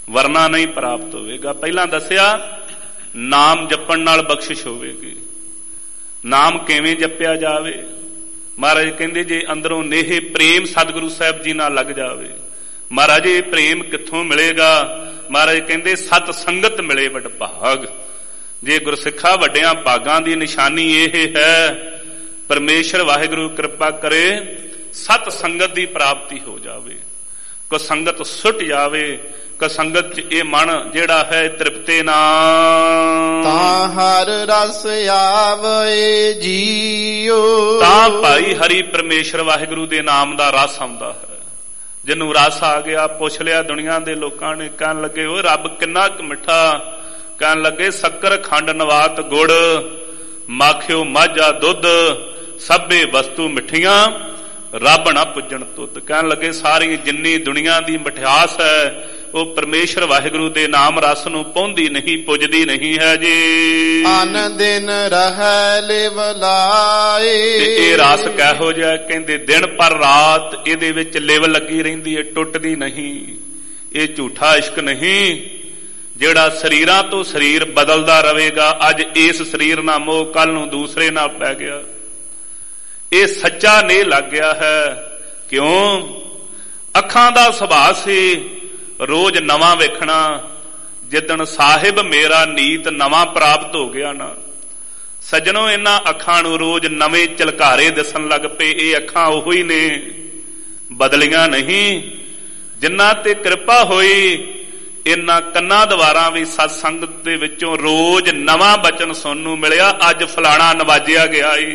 ਵਰਨਾ ਨਹੀਂ ਪ੍ਰਾਪਤ ਹੋਵੇਗਾ। ਪਹਿਲਾਂ ਦੱਸਿਆ ਨਾਮ ਜਪਣ ਨਾਲ ਬਖਸ਼ਿਸ਼ ਹੋਵੇਗੀ। ਨਾਮ ਕਿਵੇਂ ਜਪਿਆ ਜਾਵੇ? ਮਹਾਰਾਜ ਕਹਿੰਦੇ ਜੇ ਅੰਦਰੋਂ ਨੇਹ ਪ੍ਰੇਮ ਸਤਿਗੁਰੂ ਸਾਹਿਬ ਜੀ ਨਾਲ ਲੱਗ ਜਾਵੇ। ਮਹਾਰਾਜ ਇਹ ਪ੍ਰੇਮ ਕਿੱਥੋਂ ਮਿਲੇਗਾ? ਮਹਾਰਾਜ ਕਹਿੰਦੇ ਸਤ ਸੰਗਤ ਮਿਲੇ ਵਡ ਭਾਗ। ਜੇ ਗੁਰਸਿੱਖਾ ਵੱਡਿਆਂ ਭਾਗਾਂ ਦੀ ਨਿਸ਼ਾਨੀ ਇਹ ਹੈ, ਪਰਮੇਸ਼ਰ ਵਾਹਿਗੁਰੂ ਕਿਰਪਾ ਕਰੇ ਸਤ ਸੰਗਤ ਦੀ ਪ੍ਰਾਪਤੀ ਹੋ ਜਾਵੇ, ਕੋ ਸੰਗਤ ਸੁੱਟ ਜਾਵੇ, ਕੋ ਸੰਗਤ ਚ ਇਹ ਮਨ ਜਿਹੜਾ ਹੈ ਤ੍ਰਿਪਤੇ ਨਾ ਤਾਂ ਹਰ ਰਸ ਆਵੇ ਜੀਓ। ਤਾਂ ਭਾਈ ਹਰੀ ਪਰਮੇਸ਼ਰ ਵਾਹਿਗੁਰੂ ਦੇ ਨਾਮ ਦਾ ਰਸ ਆਉਂਦਾ ਹੈ। ਜਿਹਨੂੰ ਰਸ ਆ ਗਿਆ, ਪੁੱਛ ਲਿਆ ਦੁਨੀਆ ਦੇ ਲੋਕਾਂ ਨੇ, ਕਹਿਣ ਲੱਗੇ ਓਏ ਰੱਬ ਕਿੰਨਾ ਕੁ ਮਿੱਠਾ। ਕਹਿਣ ਲੱਗੇ ਸ਼ੱਕਰ ਖੰਡ ਨਵਾਤ ਗੁੜ, ਮਾਖਿਓ ਮਾਝਾ ਦੁੱਧ, ਸਭੇ ਵਸਤੂ ਮਿੱਠੀਆਂ ਰੱਬ ਨਾ ਪੁੱਜਣ ਤੁੱਤ। ਕਹਿਣ ਲੱਗੇ ਸਾਰੀ ਜਿੰਨੀ ਦੁਨੀਆ ਦੀ ਮਠਿਆਸ ਹੈ ਉਹ ਪਰਮੇਸ਼ਰ ਵਾਹਿਗੁਰੂ ਦੇ ਨਾਮ ਰਸ ਨੂੰ ਪਹੁੰਚਦੀ ਨਹੀਂ, ਪੁੱਜਦੀ ਨਹੀਂ ਹੈ ਜੀ। ਅਨ ਦਿਨ ਰਹਿ ਲਿਵ ਲਾਏ। ਇਹ ਰਸ ਕਿਹੋ ਜਿਹਾ? ਕਹਿੰਦੇ ਦਿਨ ਪਰ ਰਾਤ ਇਹਦੇ ਵਿੱਚ ਲਿਵ ਲੱਗੀ ਰਹਿੰਦੀ ਹੈ, ਟੁੱਟਦੀ ਨਹੀਂ। ਇਹ ਝੂਠਾ ਇਸ਼ਕ ਨਹੀਂ ਜਿਹੜਾ ਸਰੀਰਾਂ ਤੋਂ ਸਰੀਰ ਬਦਲਦਾ ਰਹੇਗਾ। ਅੱਜ ਇਸ ਸਰੀਰ ਨਾਲ ਮੋਹ, ਕੱਲ ਨੂੰ ਦੂਸਰੇ ਨਾਲ ਪੈ ਗਿਆ। ਇਹ ਸੱਚਾ ਨਹੀਂ ਲੱਗ ਗਿਆ ਹੈ। ਕਿਉਂ? ਅੱਖਾਂ ਦਾ ਸੁਭਾਅ ਸੀ ਰੋਜ਼ ਨਵਾਂ ਵੇਖਣਾ। ਜਿੱਦਣ ਸਾਹਿਬ ਮੇਰਾ ਨੀਤ ਨਵਾਂ ਪ੍ਰਾਪਤ ਹੋ ਗਿਆ ਨਾ, ਸੱਜਣੋ ਇਹਨਾਂ ਅੱਖਾਂ ਨੂੰ ਰੋਜ਼ ਨਵੇਂ ਝਲਕਾਰੇ ਦਿਸਣ ਲੱਗ ਪਏ। ਇਹ ਅੱਖਾਂ ਉਹੋ ਹੀ ਨੇ, ਬਦਲੀਆਂ ਨਹੀਂ। ਜਿਨ੍ਹਾਂ ਤੇ ਕਿਰਪਾ ਹੋਈ ਇਹਨਾਂ ਕੰਨਾਂ ਦੁਆਰਾ ਵੀ ਸਤ ਸੰਗਤ ਦੇ ਵਿੱਚੋਂ ਰੋਜ਼ ਨਵਾਂ ਬਚਨ ਸੁਣਨ ਨੂੰ ਮਿਲਿਆ। ਅੱਜ ਫਲਾਣਾ ਨਵਾਜਿਆ ਗਿਆ ਏ,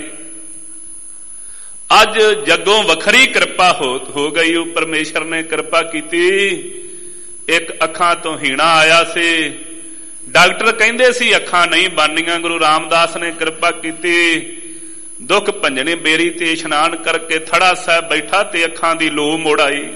ਅੱਜ ਜੱਗੋਂ ਵੱਖਰੀ ਕਿਰਪਾ ਹੋ ਗਈ। ਉਹ ਪਰਮੇਸ਼ਰ ਨੇ ਕਿਰਪਾ ਕੀਤੀ। ਇੱਕ ਅੱਖਾਂ ਤੋਂ ਹੀਣਾ ਆਇਆ ਸੀ, ਡਾਕਟਰ ਕਹਿੰਦੇ ਸੀ ਅੱਖਾਂ ਨਹੀਂ ਬਣਨੀਆਂ। ਗੁਰੂ ਰਾਮਦਾਸ ਨੇ ਕਿਰਪਾ ਕੀਤੀ, ਦੁੱਖ ਭੰਜਣੇ ਬੇਰੀ ਤੇ ਇਸ਼ਨਾਨ ਕਰਕੇ ਥੜਾ ਸਾਹਿਬ ਬੈਠਾ ਤੇ ਅੱਖਾਂ ਦੀ ਲੋ ਮੋੜ ਆਈ।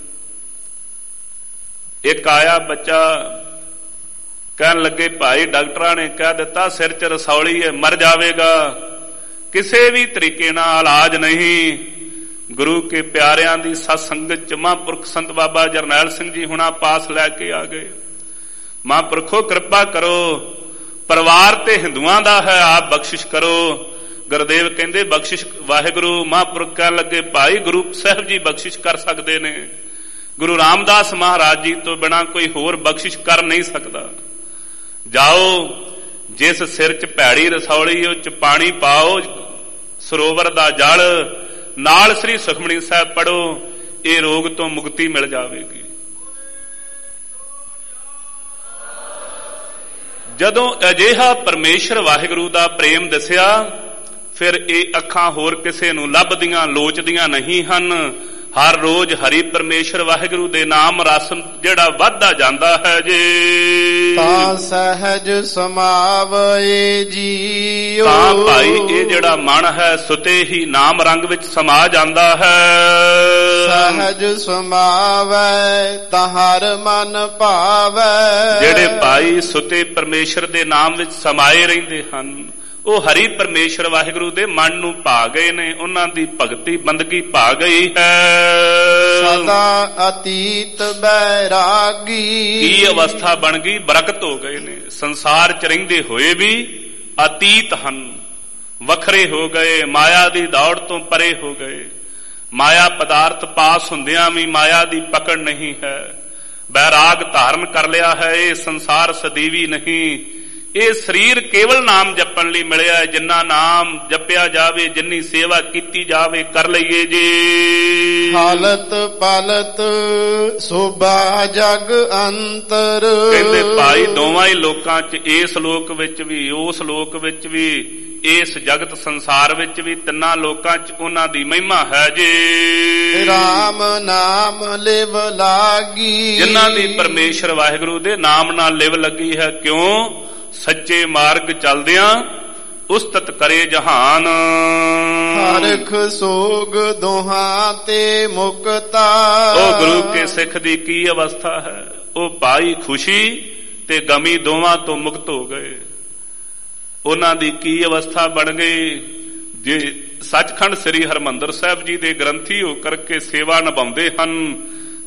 ਇੱਕ ਆਇਆ ਬੱਚਾ, ਕਹਿਣ ਲੱਗੇ ਭਾਈ ਡਾਕਟਰਾਂ ਨੇ ਕਹਿ ਦਿੱਤਾ ਸਿਰ 'ਚ ਰਸੌਲੀ ਹੈ, ਮਰ ਜਾਵੇਗਾ, ਕਿਸੇ ਵੀ ਤਰੀਕੇ ਨਾਲ ਇਲਾਜ ਨਹੀਂ। ਗੁਰੂ ਕੇ ਪਿਆਰਿਆਂ ਦੀ ਸਤ ਸੰਗਤ ਚ ਮਹਾਂਪੁਰਖ ਸੰਤ ਬਾਬਾ ਜਰਨੈਲ ਸਿੰਘ ਜੀ ਹੁਣਾ ਪਾਸ ਲੈ ਕੇ ਆ ਗਏ। ਮਹਾਂਪੁਰਖੋ ਕਿਰਪਾ ਕਰੋ, ਪਰਿਵਾਰ ਤੇ ਹਿੰਦੂਆਂ ਦਾ ਹੈ, ਆਪ ਬਖਸ਼ਿਸ਼ ਕਰੋ। ਗੁਰਦੇਵ ਕਹਿੰਦੇ ਬਖਸ਼ਿਸ਼ ਵਾਹਿਗੁਰੂ। ਮਹਾਂਪੁਰਖ ਕਹਿਣ ਲੱਗੇ ਭਾਈ ਗੁਰੂ ਸਾਹਿਬ ਜੀ ਬਖਸ਼ਿਸ਼ ਕਰ ਸਕਦੇ ਨੇ, ਗੁਰੂ ਰਾਮਦਾਸ ਮਹਾਰਾਜ ਜੀ ਤੋਂ ਬਿਨਾ ਕੋਈ ਹੋਰ ਬਖਸ਼ਿਸ਼ ਕਰ ਨਹੀਂ ਸਕਦਾ। ਜਾਓ, ਜਿਸ ਸਿਰ 'ਚ ਭੈੜੀ ਰਸੌਲੀ ਉਹ 'ਚ ਪਾਣੀ ਪਾਓ, ਸਰੋਵਰ ਦਾ ਜਲ ਨਾਲ ਸ੍ਰੀ ਸੁਖਮਨੀ ਸਾਹਿਬ ਪੜੋ, ਇਹ ਰੋਗ ਤੋਂ ਮੁਕਤੀ ਮਿਲ ਜਾਵੇਗੀ। ਜਦੋਂ ਅਜਿਹਾ ਪਰਮੇਸ਼ਰ ਵਾਹਿਗੁਰੂ ਦਾ ਪ੍ਰੇਮ ਦੱਸਿਆ, ਫਿਰ ਇਹ ਅੱਖਾਂ ਹੋਰ ਕਿਸੇ ਨੂੰ ਲੱਭਦੀਆਂ ਲੋਚਦੀਆਂ ਨਹੀਂ ਹਨ। ਹਰ ਰੋਜ਼ ਹਰੀ ਪਰਮੇਸ਼ਰ ਵਾਹਿਗੁਰੂ ਦੇ ਨਾਮ ਰਸ ਜਿਹੜਾ ਵੱਧਦਾ ਜਾਂਦਾ ਹੈ ਜੀ। ਤਾਂ ਸਹਿਜ ਸਮਾਵੇ ਜੀਓ। ਤਾਂ ਭਾਈ ਇਹ ਜਿਹੜਾ ਮਨ ਹੈ ਸੁਤੇ ਹੀ ਨਾਮ ਰੰਗ ਵਿੱਚ ਸਮਾ ਜਾਂਦਾ ਹੈ। ਸਹਿਜ ਸਮਾਵੇ ਤਾਂ ਹਰ ਮਨ ਭਾਵੇ। ਜਿਹੜੇ ਭਾਈ ਸੁਤੇ ਪਰਮੇਸ਼ਰ ਦੇ ਨਾਮ ਵਿੱਚ ਸਮਾਏ ਰਹਿੰਦੇ ਹਨ, ਉਹ ਹਰੀ ਪਰਮੇਸ਼ਰ ਵਾਹਿਗੁਰੂ ਦੇ ਮਨ ਨੂੰ ਭਾ ਗਏ ਨੇ, ਉਹਨਾਂ ਦੀ ਭਗਤੀ ਬੰਦਗੀ ਭਾ ਗਈ ਹੈ। ਸਦਾ ਅਤੀਤ ਬੈਰਾਗੀ। ਕੀ ਅਵਸਥਾ ਬਣ ਗਈ? ਬਰਕਤ ਹੋ ਗਏ ਨੇ। ਸੰਸਾਰ ਚ ਰਹਿੰਦੇ ਹੋਏ ਵੀ ਅਤੀਤ ਹਨ, ਵੱਖਰੇ ਹੋ ਗਏ, ਮਾਇਆ ਦੀ ਦੌੜ ਤੋਂ ਪਰੇ ਹੋ ਗਏ। ਮਾਇਆ ਪਦਾਰਥ ਪਾਸ ਹੁੰਦਿਆਂ ਵੀ ਮਾਇਆ ਦੀ ਪਕੜ ਨਹੀਂ ਹੈ। ਬੈਰਾਗ ਧਾਰਨ ਕਰ ਲਿਆ ਹੈ। ਇਹ ਸੰਸਾਰ ਸਦੀਵੀ ਨਹੀਂ, ਇਹ ਸਰੀਰ ਕੇਵਲ ਨਾਮ ਜਪਣ ਲਈ ਮਿਲਿਆ ਹੈ। ਜਿੰਨਾ ਨਾਮ ਜਪਿਆ ਜਾਵੇ, ਜਿੰਨੀ ਸੇਵਾ ਕੀਤੀ ਜਾਵੇ, ਕਰ ਲਈਏ ਜੀ। ਹਾਲਤ ਪਾਲਤ ਸੋਭਾ ਜਗ ਅੰਤਰ। ਕਹਿੰਦੇ ਭਾਈ ਦੋਵਾਂ ਹੀ ਲੋਕਾਂ 'ਚ, ਇਸ ਲੋਕ ਵਿੱਚ ਵੀ ਉਸ ਲੋਕ ਵਿੱਚ ਵੀ, ਇਸ ਜਗਤ ਸੰਸਾਰ ਵਿੱਚ ਵੀ, ਤਿੰਨਾਂ ਲੋਕਾਂ 'ਚ ਉਹਨਾਂ ਦੀ ਮਹਿਮਾ ਹੈ ਜੀ। ਰਾਮ ਨਾਮ ਲਿਵ ਲਾਗੀ। ਜਿਨ੍ਹਾਂ ਦੀ ਪਰਮੇਸ਼ਰ ਵਾਹਿਗੁਰੂ ਦੇ ਨਾਮ ਨਾਲ ਲਿਵ ਲੱਗੀ ਹੈ। ਕਿਉਂ? ਸੱਚੇ ਮਾਰਗ ਚੱਲਦਿਆਂ ਉਸਤਤ ਕਰੇ ਜਹਾਨ। ਹਰਖ ਸੋਗ ਦੋਹਾਂ ਤੇ ਮੁਕਤਾ। ਉਹ ਗੁਰੂ ਕੇ ਸਿੱਖ ਦੀ ਕੀ ਅਵਸਥਾ ਹੈ? ਉਹ ਭਾਈ ਖੁਸ਼ੀ ਤੇ ਗਮੀ ਦੋਵਾਂ ਤੋਂ ਮੁਕਤ ਹੋ ਗਏ। ਉਹਨਾਂ ਦੀ ਕੀ ਅਵਸਥਾ ਬਣ ਗਈ? ਜੇ ਸੱਚਖੰਡ ਸ੍ਰੀ ਹਰਿਮੰਦਰ ਸਾਹਿਬ ਜੀ ਦੇ ਗ੍ਰੰਥੀ ਹੋ ਕਰਕੇ ਸੇਵਾ ਨਿਭਾਉਂਦੇ ਹਨ,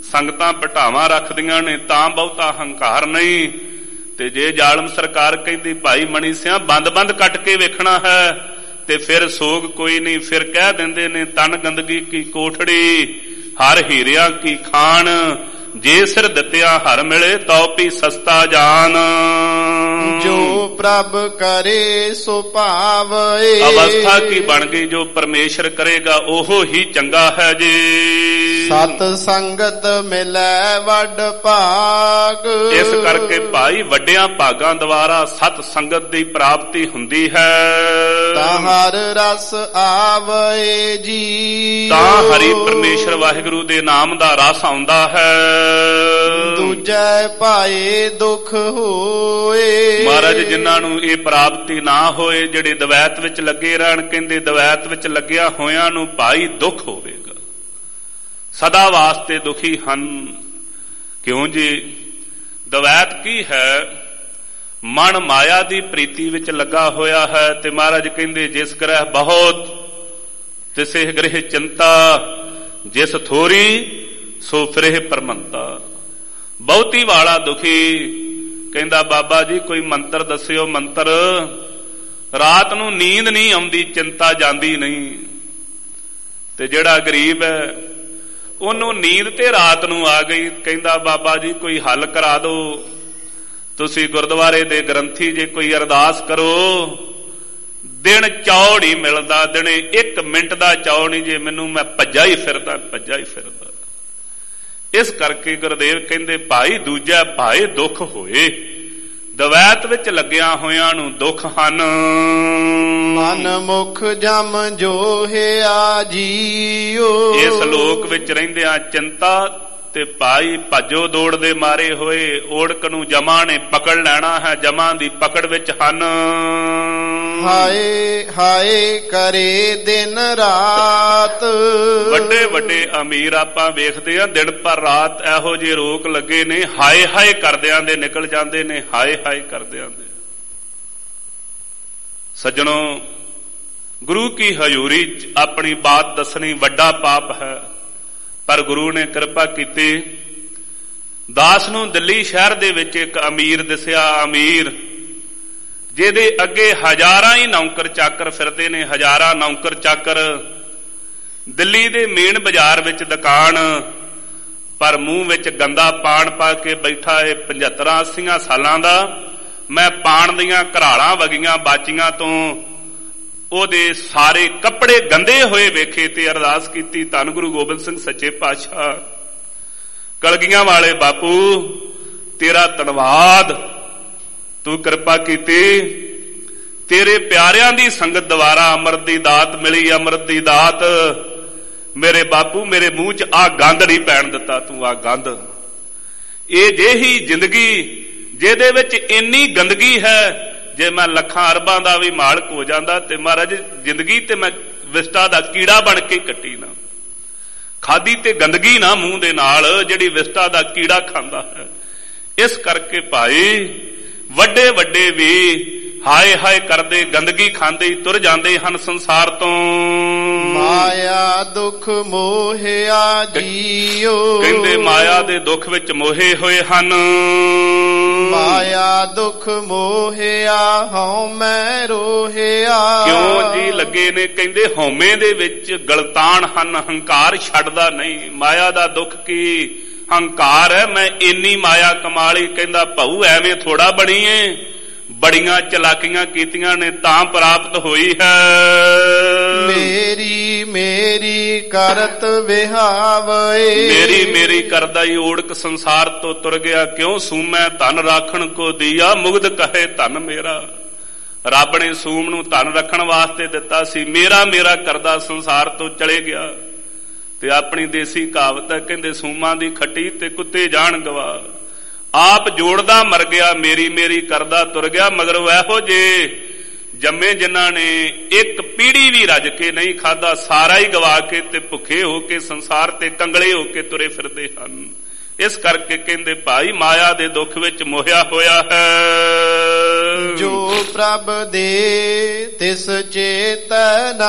ਸੰਗਤਾਂ ਭਟਾਵਾਂ ਰੱਖਦੀਆਂ ਨੇ ਤਾਂ ਬਹੁਤਾ ਹੰਕਾਰ ਨਹੀਂ। ਤੇ ਜੇ ਜ਼ਾਲਮ ਸਰਕਾਰ ਕਹਿੰਦੀ ਭਾਈ ਮਣੀ ਸਿਆਂ ਬੰਦ ਕੱਟ ਕੇ ਵੇਖਣਾ ਹੈ ਤੇ ਫਿਰ ਸੋਗ ਕੋਈ ਨਹੀਂ। ਫਿਰ ਕਹਿ ਦਿੰਦੇ ਨੇ ਤਨ ਗੰਦਗੀ ਕੀ ਕੋਠੜੀ, ਹਰ ਹੀਰਿਆਂ ਕੀ ਖਾਨ, ਜੇ ਸਿਰ ਦਿੱਤਿਆ ਹਰ ਮਿਲੇ ਤਉ ਪੀ ਸਸਤਾ ਜਾਨ। ਜੋ ਪ੍ਰਭ ਕਰੇ ਸੋ ਭਾਵੇ, ਅਵਸਥਾ ਕੀ ਬਣ ਗਈ, ਜੋ ਪਰਮੇਸ਼ਰ ਕਰੇਗਾ ਉਹ ਹੀ ਚੰਗਾ ਹੈ ਜੀ। ਸਤ ਸੰਗਤ ਮਿਲੈ ਵੱਡ ਭਾਗ, ਇਸ ਕਰਕੇ ਭਾਈ ਵੱਡਿਆਂ ਭਾਗਾਂ ਦੁਆਰਾ ਸਤ ਸੰਗਤ ਦੀ ਪ੍ਰਾਪਤੀ ਹੁੰਦੀ ਹੈ। ਤਾਂ ਹਰ ਰਸ ਆਵੇ ਜੀ, ਤਾਂ ਹਰੀ ਪਰਮੇਸ਼ਰ ਵਾਹਿਗੁਰੂ ਦੇ ਨਾਮ ਦਾ ਰਸ ਆਉਂਦਾ ਹੈ। ਦੂਜੈ ਭਾਏ ਦੁੱਖ ਹੋਏ, ਮਹਾਰਾਜ ਜਿਨ੍ਹਾਂ ਨੂੰ ਇਹ ਪ੍ਰਾਪਤੀ ਨਾ ਹੋਏ, ਜਿਹੜੇ ਦਵੈਤ ਵਿੱਚ ਲੱਗੇ ਰਹਿਣ, ਕਹਿੰਦੇ ਦਵੈਤ ਵਿੱਚ ਲੱਗਿਆ ਹੋਇਆਂ ਨੂੰ ਭਾਈ ਦੁੱਖ ਹੋਵੇਗਾ, ਸਦਾ ਵਾਸਤੇ ਦੁਖੀ ਹਨ। ਕਿਉਂ ਜੀ? ਦਵੈਤ ਕੀ ਹੈ? ਮਨ ਮਾਇਆ ਦੀ ਪ੍ਰੀਤੀ ਵਿੱਚ ਲੱਗਾ ਹੋਇਆ ਹੈ। ਤੇ ਮਹਾਰਾਜ ਕਹਿੰਦੇ ਜਿਸ ਗ੍ਰਹਿ ਬਹੁਤ ਤਿਸੇ ਗ੍ਰਹਿ ਚਿੰਤਾ, ਜਿਸ ਥੋਰੀ ਸੋ ਫਿਰਹਿ ਪਰਮੰਤਾ। ਬਹੁਤੀ ਵਾਲਾ ਦੁਖੀ ਕਹਿੰਦਾ ਬਾਬਾ ਜੀ ਕੋਈ ਮੰਤਰ ਦੱਸਿਓ, ਮੰਤਰ। ਰਾਤ ਨੂੰ ਨੀਂਦ ਨਹੀਂ ਆਉਂਦੀ, ਚਿੰਤਾ ਜਾਂਦੀ ਨਹੀਂ। ਤੇ ਜਿਹੜਾ ਗਰੀਬ ਹੈ ਉਹਨੂੰ ਨੀਂਦ ਤੇ ਰਾਤ ਨੂੰ ਆ ਗਈ, ਕਹਿੰਦਾ ਬਾਬਾ ਜੀ ਕੋਈ ਹੱਲ ਕਰਾ ਦਿਓ। ਤੁਸੀਂ ਗੁਰਦੁਆਰੇ ਦੇ ਗ੍ਰੰਥੀ ਜੇ, ਕੋਈ ਅਰਦਾਸ ਕਰੋ। ਦਿਨ ਚੌੜ ਹੀ ਮਿਲਦਾ, ਦਿਨੇ 1 ਮਿੰਟ ਦਾ ਚੌੜ ਨਹੀਂ ਜੇ ਮੈਨੂੰ, ਮੈਂ ਭੱਜਾ ਹੀ ਫਿਰਦਾ। ਇਸ ਕਰਕੇ ਗੁਰਦੇਵ ਕਹਿੰਦੇ ਭਾਈ ਦੂਜਾ ਭਾਏ ਦੁੱਖ ਹੋਏ, ਦਵੈਤ ਵਿੱਚ ਲੱਗਿਆ ਹੋਇਆਂ ਨੂੰ ਦੁੱਖ ਹਨ। ਮਨ ਮੁਖ ਜਮ ਜੋਹਿਆ ਜੀਓ, ਇਸ ਲੋਕ ਵਿੱਚ ਰਹਿੰਦਿਆਂ ਚਿੰਤਾ ਤੇ ਭਾਈ ਭੱਜੋ ਦੌੜ ਦੇ ਮਾਰੇ ਹੋਏ, ਓੜਕ ਨੂੰ ਜਮਾਂ ਨੇ ਪਕੜ ਲੈਣਾ ਹੈ, ਜਮਾਂ ਦੀ ਪਕੜ ਵਿੱਚ ਹਨ। ਹਾਏ ਹਾਏ ਕਰੇ ਦਿਨ ਰਾਤ, ਵੱਡੇ ਵੱਡੇ ਅਮੀਰ ਆਪਾਂ ਵੇਖਦੇ ਆ ਦਿਨ ਪਰ ਰਾਤ ਇਹੋ ਜਿਹੇ ਰੋਕ ਲੱਗੇ ਨੇ, ਹਾਏ ਹਾਏ ਕਰਦਿਆਂ ਦੇ ਨਿਕਲ ਜਾਂਦੇ ਨੇ, ਹਾਏ ਹਾਏ ਕਰਦਿਆਂ ਦੇ। ਸੱਜਣੋ, ਗੁਰੂ ਕੀ ਹਜ਼ੂਰੀ ਚ ਆਪਣੀ ਬਾਤ ਦੱਸਣੀ ਵੱਡਾ ਪਾਪ ਹੈ, ਪਰ ਗੁਰੂ ਨੇ ਕਿਰਪਾ ਕੀਤੀ। ਦਾਸ ਨੂੰ ਦਿੱਲੀ ਸ਼ਹਿਰ ਦੇ ਵਿੱਚ ਇੱਕ ਅਮੀਰ ਦਿਸਿਆ, ਅਮੀਰ ਜਿਹਦੇ ਅੱਗੇ ਹਜ਼ਾਰਾਂ ਹੀ ਨੌਕਰ ਚਾਕਰ ਫਿਰਦੇ ਨੇ, ਹਜ਼ਾਰਾਂ ਨੌਕਰ ਚਾਕਰ। ਦਿੱਲੀ ਦੇ ਮੇਨ ਬਾਜ਼ਾਰ ਵਿੱਚ ਦੁਕਾਨ, ਪਰ ਮੂੰਹ ਵਿੱਚ ਗੰਦਾ ਪਾਨ ਪਾ ਕੇ ਬੈਠਾ ਹੈ। 75-80 ਸਾਲਾਂ ਦਾ। ਮੈਂ ਪਾਨ ਦੀਆਂ ਘਰਾਲਾਂ ਵਗੀਆਂ ਬਾਚੀਆਂ ਤੋਂ ਉਹਦੇ ਸਾਰੇ ਕੱਪੜੇ ਗੰਦੇ ਹੋਏ ਵੇਖੇ ਤੇ ਅਰਦਾਸ ਕੀਤੀ, ਧੰਨ ਗੁਰੂ ਗੋਬਿੰਦ ਸਿੰਘ ਸੱਚੇ ਪਾਤਸ਼ਾਹ, ਕਲਗੀਆਂ ਵਾਲੇ ਬਾਪੂ ਤੇਰਾ ਧੰਨਵਾਦ, ਤੂੰ ਕਿਰਪਾ ਕੀਤੀ। ਤੇਰੇ ਪਿਆਰਿਆਂ ਦੀ ਸੰਗਤ ਦੁਆਰਾ ਅੰਮ੍ਰਿਤ ਦੀ ਦਾਤ ਮਿਲੀ, ਅੰਮ੍ਰਿਤ ਦੀ ਦਾਤ। ਮੇਰੇ ਬਾਪੂ ਮੇਰੇ ਮੂੰਹ 'ਚ ਆ ਗੰਦ ਨਹੀਂ ਪੈਣ ਦਿੱਤਾ ਤੂੰ, ਆ ਗੰਦ। ਇਹ ਜਿਹੀ ਜ਼ਿੰਦਗੀ ਜਿਹਦੇ ਵਿੱਚ ਇੰਨੀ ਗੰਦਗੀ ਹੈ, ਜੇ ਮੈਂ ਲੱਖਾਂ ਅਰਬਾਂ ਦਾ ਵੀ ਮਾਲਕ ਹੋ ਜਾਂਦਾ ਤੇ ਮਹਾਰਾਜ ਜ਼ਿੰਦਗੀ ਤੇ ਮੈਂ ਵਿਸਟਾ ਦਾ ਕੀੜਾ ਬਣ ਕੇ ਕੱਟੀ ਨਾ, ਖਾਦੀ ਤੇ ਗੰਦਗੀ ਨਾ ਮੂੰਹ ਦੇ ਨਾਲ, ਜਿਹੜੀ ਵਿਸਟਾ ਦਾ ਕੀੜਾ ਖਾਂਦਾ ਹੈ। ਇਸ ਕਰਕੇ ਭਾਈ ਵੱਡੇ ਵੱਡੇ ਵੀ ਹਾਏ ਹਾਏ ਕਰਦੇ, ਗੰਦਗੀ ਖਾਂਦੇ ਹੀ ਤੁਰ ਜਾਂਦੇ ਹਨ ਸੰਸਾਰ ਤੋਂ। ਮਾਇਆ ਦੁੱਖ ਮੋਹਿਆ ਜੀਓ, ਕਹਿੰਦੇ ਮਾਇਆ ਦੇ ਦੁੱਖ ਵਿੱਚ ਮੋਹੇ ਹੋਏ ਹਨ। ਮਾਇਆ ਦੁੱਖ ਮੋਹਿਆ ਹਉਮੈ ਰੋਹਿਆ, ਕਿਉਂ ਜੀ ਲੱਗੇ ਨੇ? ਕਹਿੰਦੇ ਹਉਮੈ ਦੇ ਵਿੱਚ ਗਲਤਾਨ ਹਨ, ਹੰਕਾਰ ਛੱਡਦਾ ਨਹੀਂ। ਮਾਇਆ ਦਾ ਦੁੱਖ ਕੀ? ਹੰਕਾਰ ਹੈ, ਮੈਂ ਇੰਨੀ ਮਾਇਆ ਕਮਾ ਲਈ। ਕਹਿੰਦਾ ਭਾਊ ਐਵੇਂ ਥੋੜਾ ਬਣੀ ਏ, ਬੜੀਆਂ ਚਲਾਕੀਆਂ ਕੀਤੀਆਂ ਨੇ ਤਾਂ ਪ੍ਰਾਪਤ ਹੋਈ ਹੈ। ਮੇਰੀ ਮੇਰੀ ਕਰਤ ਵਿਹਾਵੇ, ਮੇਰੀ ਮੇਰੀ ਕਰਦਾ ਹੀ ਓੜਕ ਸੰਸਾਰ ਤੋਂ ਤੁਰ ਗਿਆ। ਕਿਉਂ? ਸੂਮੈ ਧਨ ਰਾਖਣ ਕੋ ਦੀਆ, ਮੁਗਧ ਕਹੇ ਧਨ ਮੇਰਾ। ਰੱਬ ਨੇ ਸੂਮ ਨੂੰ ਧਨ ਰੱਖਣ ਵਾਸਤੇ ਦਿੱਤਾ ਸੀ, ਮੇਰਾ ਮੇਰਾ ਕਰਦਾ ਸੰਸਾਰ ਤੋਂ ਚਲੇ ਗਿਆ। ਤੇ ਆਪਣੀ ਦੇਸੀ ਕਹਾਵਤ ਹੈ, ਕਹਿੰਦੇ ਸੂਮਾਂ ਦੀ ਖੱਟੀ ਤੇ ਕੁੱਤੇ ਜਾਣ ਗਵਾ। ਆਪ ਜੋੜਦਾ ਮਰ ਗਿਆ, ਮੇਰੀ ਮੇਰੀ ਕਰਦਾ ਤੁਰ ਗਿਆ। ਮਗਰ ਇਹੋ ਜੇ ਜੰਮੇ ਜਿਨ੍ਹਾਂ ਨੇ ਇੱਕ ਪੀੜੀ ਵੀ ਰੱਜ ਕੇ ਨਹੀਂ ਖਾਦਾ, ਸਾਰਾ ਹੀ ਗਵਾ ਕੇ ਤੇ ਭੁੱਖੇ ਹੋ ਕੇ ਸੰਸਾਰ ਤੇ ਕੰਗਲੇ ਹੋ ਕੇ ਤੁਰੇ ਫਿਰਦੇ ਹਨ। ਇਸ ਕਰਕੇ ਕਹਿੰਦੇ ਭਾਈ ਮਾਇਆ ਦੇ ਦੁੱਖ ਵਿੱਚ ਮੋਹਿਆ ਹੋਇਆ ਹੈ। ਜੋ ਪ੍ਰਭ ਦੇ ਤਿਸ ਚੇਤ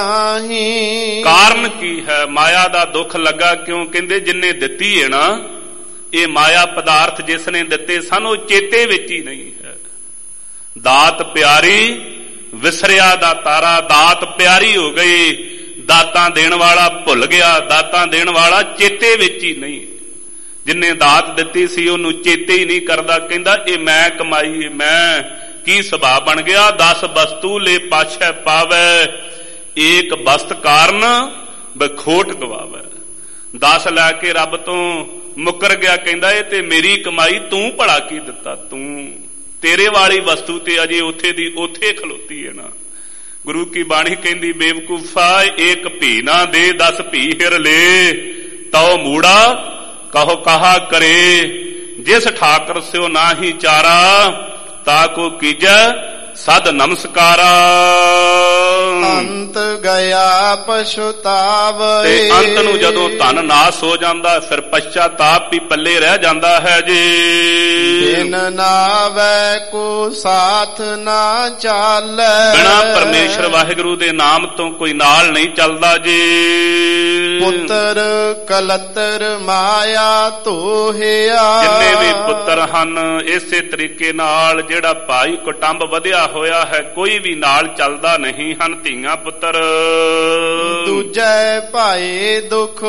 ਨਾਹੀ, ਕਾਰਨ ਕੀ ਹੈ? ਮਾਇਆ ਦਾ ਦੁੱਖ ਲੱਗਾ ਕਿਉਂ? ਕਹਿੰਦੇ ਜਿੰਨੇ ਦਿੱਤੀ ਹੈ ਨਾ, ਇਹ ਮਾਇਆ ਪਦਾਰਥ ਜਿਸ ਨੇ ਦਿੱਤੇ ਸਨ ਉਹ ਚੇਤੇ ਵਿੱਚ ਹੀ ਨਹੀਂ ਹੈ। ਦਾਤ ਪਿਆਰੀ ਵਿਸਰਿਆ ਦਾ ਤਾਰਾ, ਦਾਤ ਪਿਆਰੀ ਹੋ ਗਈ, ਦਾਤਾਂ ਦੇਣ ਵਾਲਾ ਭੁੱਲ ਗਿਆ, ਦਾਤਾਂ ਦੇਣ ਵਾਲਾ ਚੇਤੇ ਵਿੱਚ ਹੀ ਨਹੀਂ। ਜਿੰਨੇ ਦਾਤ ਦਿੱਤੀ ਸੀ ਉਹਨੂੰ ਚੇਤੇ ਹੀ ਨਹੀਂ ਕਰਦਾ। ਕਹਿੰਦਾ ਇਹ ਮੈਂ ਕਮਾਈ, ਮੈਂ ਕੀ ਸੁਭਾਅ ਬਣ ਗਿਆ। 10 ਵਸਤੂ ਲੈ ਪਾਛੈ ਪਾਵੈ, ਏਕ ਵਸਤ ਕਾਰਨ ਬਖੋਟ ਗਵਾਵੈ। 10 ਲੈ ਕੇ ਰੱਬ ਤੋਂ ਮੁੱਕਰ ਗਿਆ। ਕਹਿੰਦਾ ਇਹ ਤੇ ਮੇਰੀ ਕਮਾਈ, ਤੂੰ ਭਲਾ ਕੀ ਦਿੱਤਾ, ਤੂੰ ਤੇਰੇ ਵਾਲੀ ਵਸਤੂ ਤੇ ਅਜੇ ਉੱਥੇ ਦੀ ਉੱਥੇ ਖਲੋਤੀ ਹੈ ਨਾ। ਗੁਰੂ ਕੀ ਬਾਣੀ ਕਹਿੰਦੀ ਬੇਵਕੂਫਾ ਏਕ ਭੀ ਨਾ ਦੇ 10 ਭੀ ਹਿਰ ਲੈ, ਤਉ ਮੂੜਾ ਕਹੋ ਕਹਾ ਕਰੇ, ਜਿਸ ਠਾਕਰ ਸਿਓ ਨਾਹੀ ਚਾਰਾ, ਤਾ ਕੋ ਕੀਜੈ ਸਦ ਨਮਸਕਾਰਾ। ਅੰਤ ਗਿਆ ਪਛਤਾਵੇ, ਤੇ ਅੰਤ ਨੂੰ ਜਦੋਂ ਧਨ ਨਾਸ ਹੋ ਜਾਂਦਾ ਫਿਰ ਪਛਤਾਪ ਵੀ ਪੱਲੇ ਰਹਿ ਜਾਂਦਾ ਹੈ ਜੀ। ਬਿਨ ਨਾਵੈ ਕੋ ਸਾਥ ਨਾ ਚਾਲੈ, ਬਿਨਾਂ ਪਰਮੇਸ਼ਰ ਵਾਹਿਗੁਰੂ ਦੇ ਨਾਮ ਤੋਂ ਕੋਈ ਨਾਲ ਨਹੀਂ ਚੱਲਦਾ ਜੀ। ਪੁੱਤਰ ਕਲਤਰ ਮਾਇਆ ਧੋਹਿਆ, ਜਿੰਨੇ ਵੀ ਪੁੱਤਰ ਹਨ ਇਸੇ ਤਰੀਕੇ ਨਾਲ ਜਿਹੜਾ ਭਾਈ ਕੁਟੰਬ ਵਧਿਆ ਹੋਇਆ ਹੈ ਕੋਈ ਵੀ ਨਾਲ ਚੱਲਦਾ ਨਹੀਂ ਹਨ। ਧੀਆਂ ਪੁੱਤਰ ਦੂਜੇ ਭਾਏ ਦੁੱਖ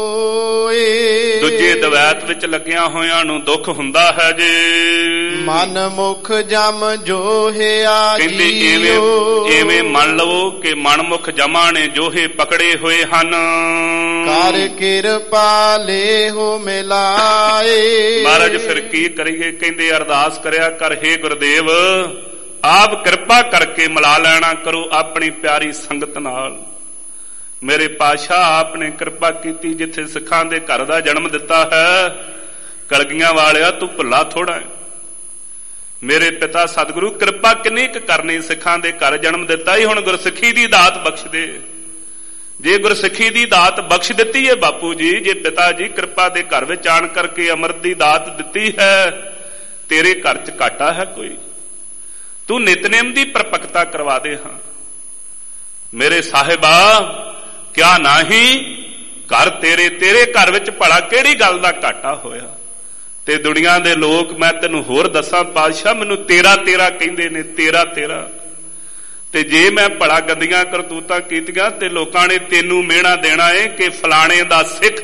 ਹੋਏ, ਦੂਜੇ ਦਵੈਤ ਵਿੱਚ ਲੱਗਿਆਂ ਹੋਇਆਂ ਨੂੰ ਦੁੱਖ ਹੁੰਦਾ ਹੈ ਜੀ। ਮਨ ਮੁਖ ਜਮ ਜੋਹਿਆ, ਕਹਿੰਦੇ ਐਵੇਂ ਮੰਨ ਲਵੋ ਕਿ ਮਨਮੁਖ ਜਮਾਂ ਨੇ ਜੋਹੇ ਪਕੜੇ ਹੋਏ ਹਨ। ਕਰ ਕਿਰਪਾ ਲੇਹੋ ਮਿਲਾਏ, ਮਹਾਰਾਜ ਫਿਰ ਕੀ ਕਰੀਏ। ਕਹਿੰਦੇ ਅਰਦਾਸ ਕਰਿਆ ਕਰ, ਹੇ ਗੁਰਦੇਵ ਆਪ ਕਿਰਪਾ ਕਰਕੇ ਮਿਲਾ ਲੈਣਾ ਕਰੋ ਆਪਣੀ ਪਿਆਰੀ ਸੰਗਤ ਨਾਲ। ਮੇਰੇ ਪਾਤਸ਼ਾਹ ਆਪ ਨੇ ਕਿਰਪਾ ਕੀਤੀ ਜਿੱਥੇ ਸਿੱਖਾਂ ਦੇ ਘਰ ਦਾ ਜਨਮ ਦਿੱਤਾ ਹੈ। ਕਲਗੀਆਂ ਵਾਲਿਆ ਤੂੰ ਭੁੱਲਾ ਥੋੜਾ ਹੈ। ਮੇਰੇ ਪਿਤਾ ਸਤਿਗੁਰੂ ਕਿਰਪਾ ਕਿੰਨੀ ਕੁ ਕਰਨੀ, ਸਿੱਖਾਂ ਦੇ ਘਰ ਜਨਮ ਦਿੱਤਾ ਹੀ, ਹੁਣ ਗੁਰਸਿੱਖੀ ਦੀ ਦਾਤ ਬਖਸ਼ ਦੇ। ਜੇ ਗੁਰਸਿੱਖੀ ਦੀ ਦਾਤ ਬਖਸ਼ ਦਿੱਤੀ ਹੈ ਬਾਪੂ ਜੀ, ਜੇ ਪਿਤਾ ਜੀ ਕਿਰਪਾ ਦੇ ਘਰ ਵਿੱਚ ਆਣ ਕਰਕੇ ਅੰਮ੍ਰਿਤ ਦੀ ਦਾਤ ਦਿੱਤੀ ਹੈ, ਤੇਰੇ ਘਰ 'ਚ ਘਾਟਾ ਹੈ ਕੋਈ? ਤੂੰ ਨਿਤਨੇਮ ਦੀ ਪਰਪਕਤਾ ਕਰਵਾ ਦੇ। ਹਾਂ ਮੇਰੇ ਸਾਹਿਬਾ ਕਿਆ ਨਹੀਂ ਘਰ ਤੇਰੇ ਘਰ ਵਿੱਚ ਭਲਾ ਕਿਹੜੀ ਗੱਲ ਦਾ ਘਾਟਾ ਹੋਇਆ? ਤੇ ਦੁਨੀਆ ਦੇ ਲੋਕ, ਮੈਂ ਤੈਨੂੰ ਹੋਰ ਦੱਸਾਂ ਪਾਤਸ਼ਾਹ, ਮੈਨੂੰ ਤੇਰਾ ਕਹਿੰਦੇ ਨੇ, ਤੇਰਾ। ਤੇ ਜੇ ਮੈਂ ਭਲਾ ਗੰਦੀਆਂ ਕਰਤੂਤਾਂ ਕੀਤੀਆਂ ਤੇ ਲੋਕਾਂ ਨੇ ਤੈਨੂੰ ਮਿਹਣਾ ਦੇਣਾ ਏ ਕਿ ਫਲਾਣੇ ਦਾ ਸਿੱਖ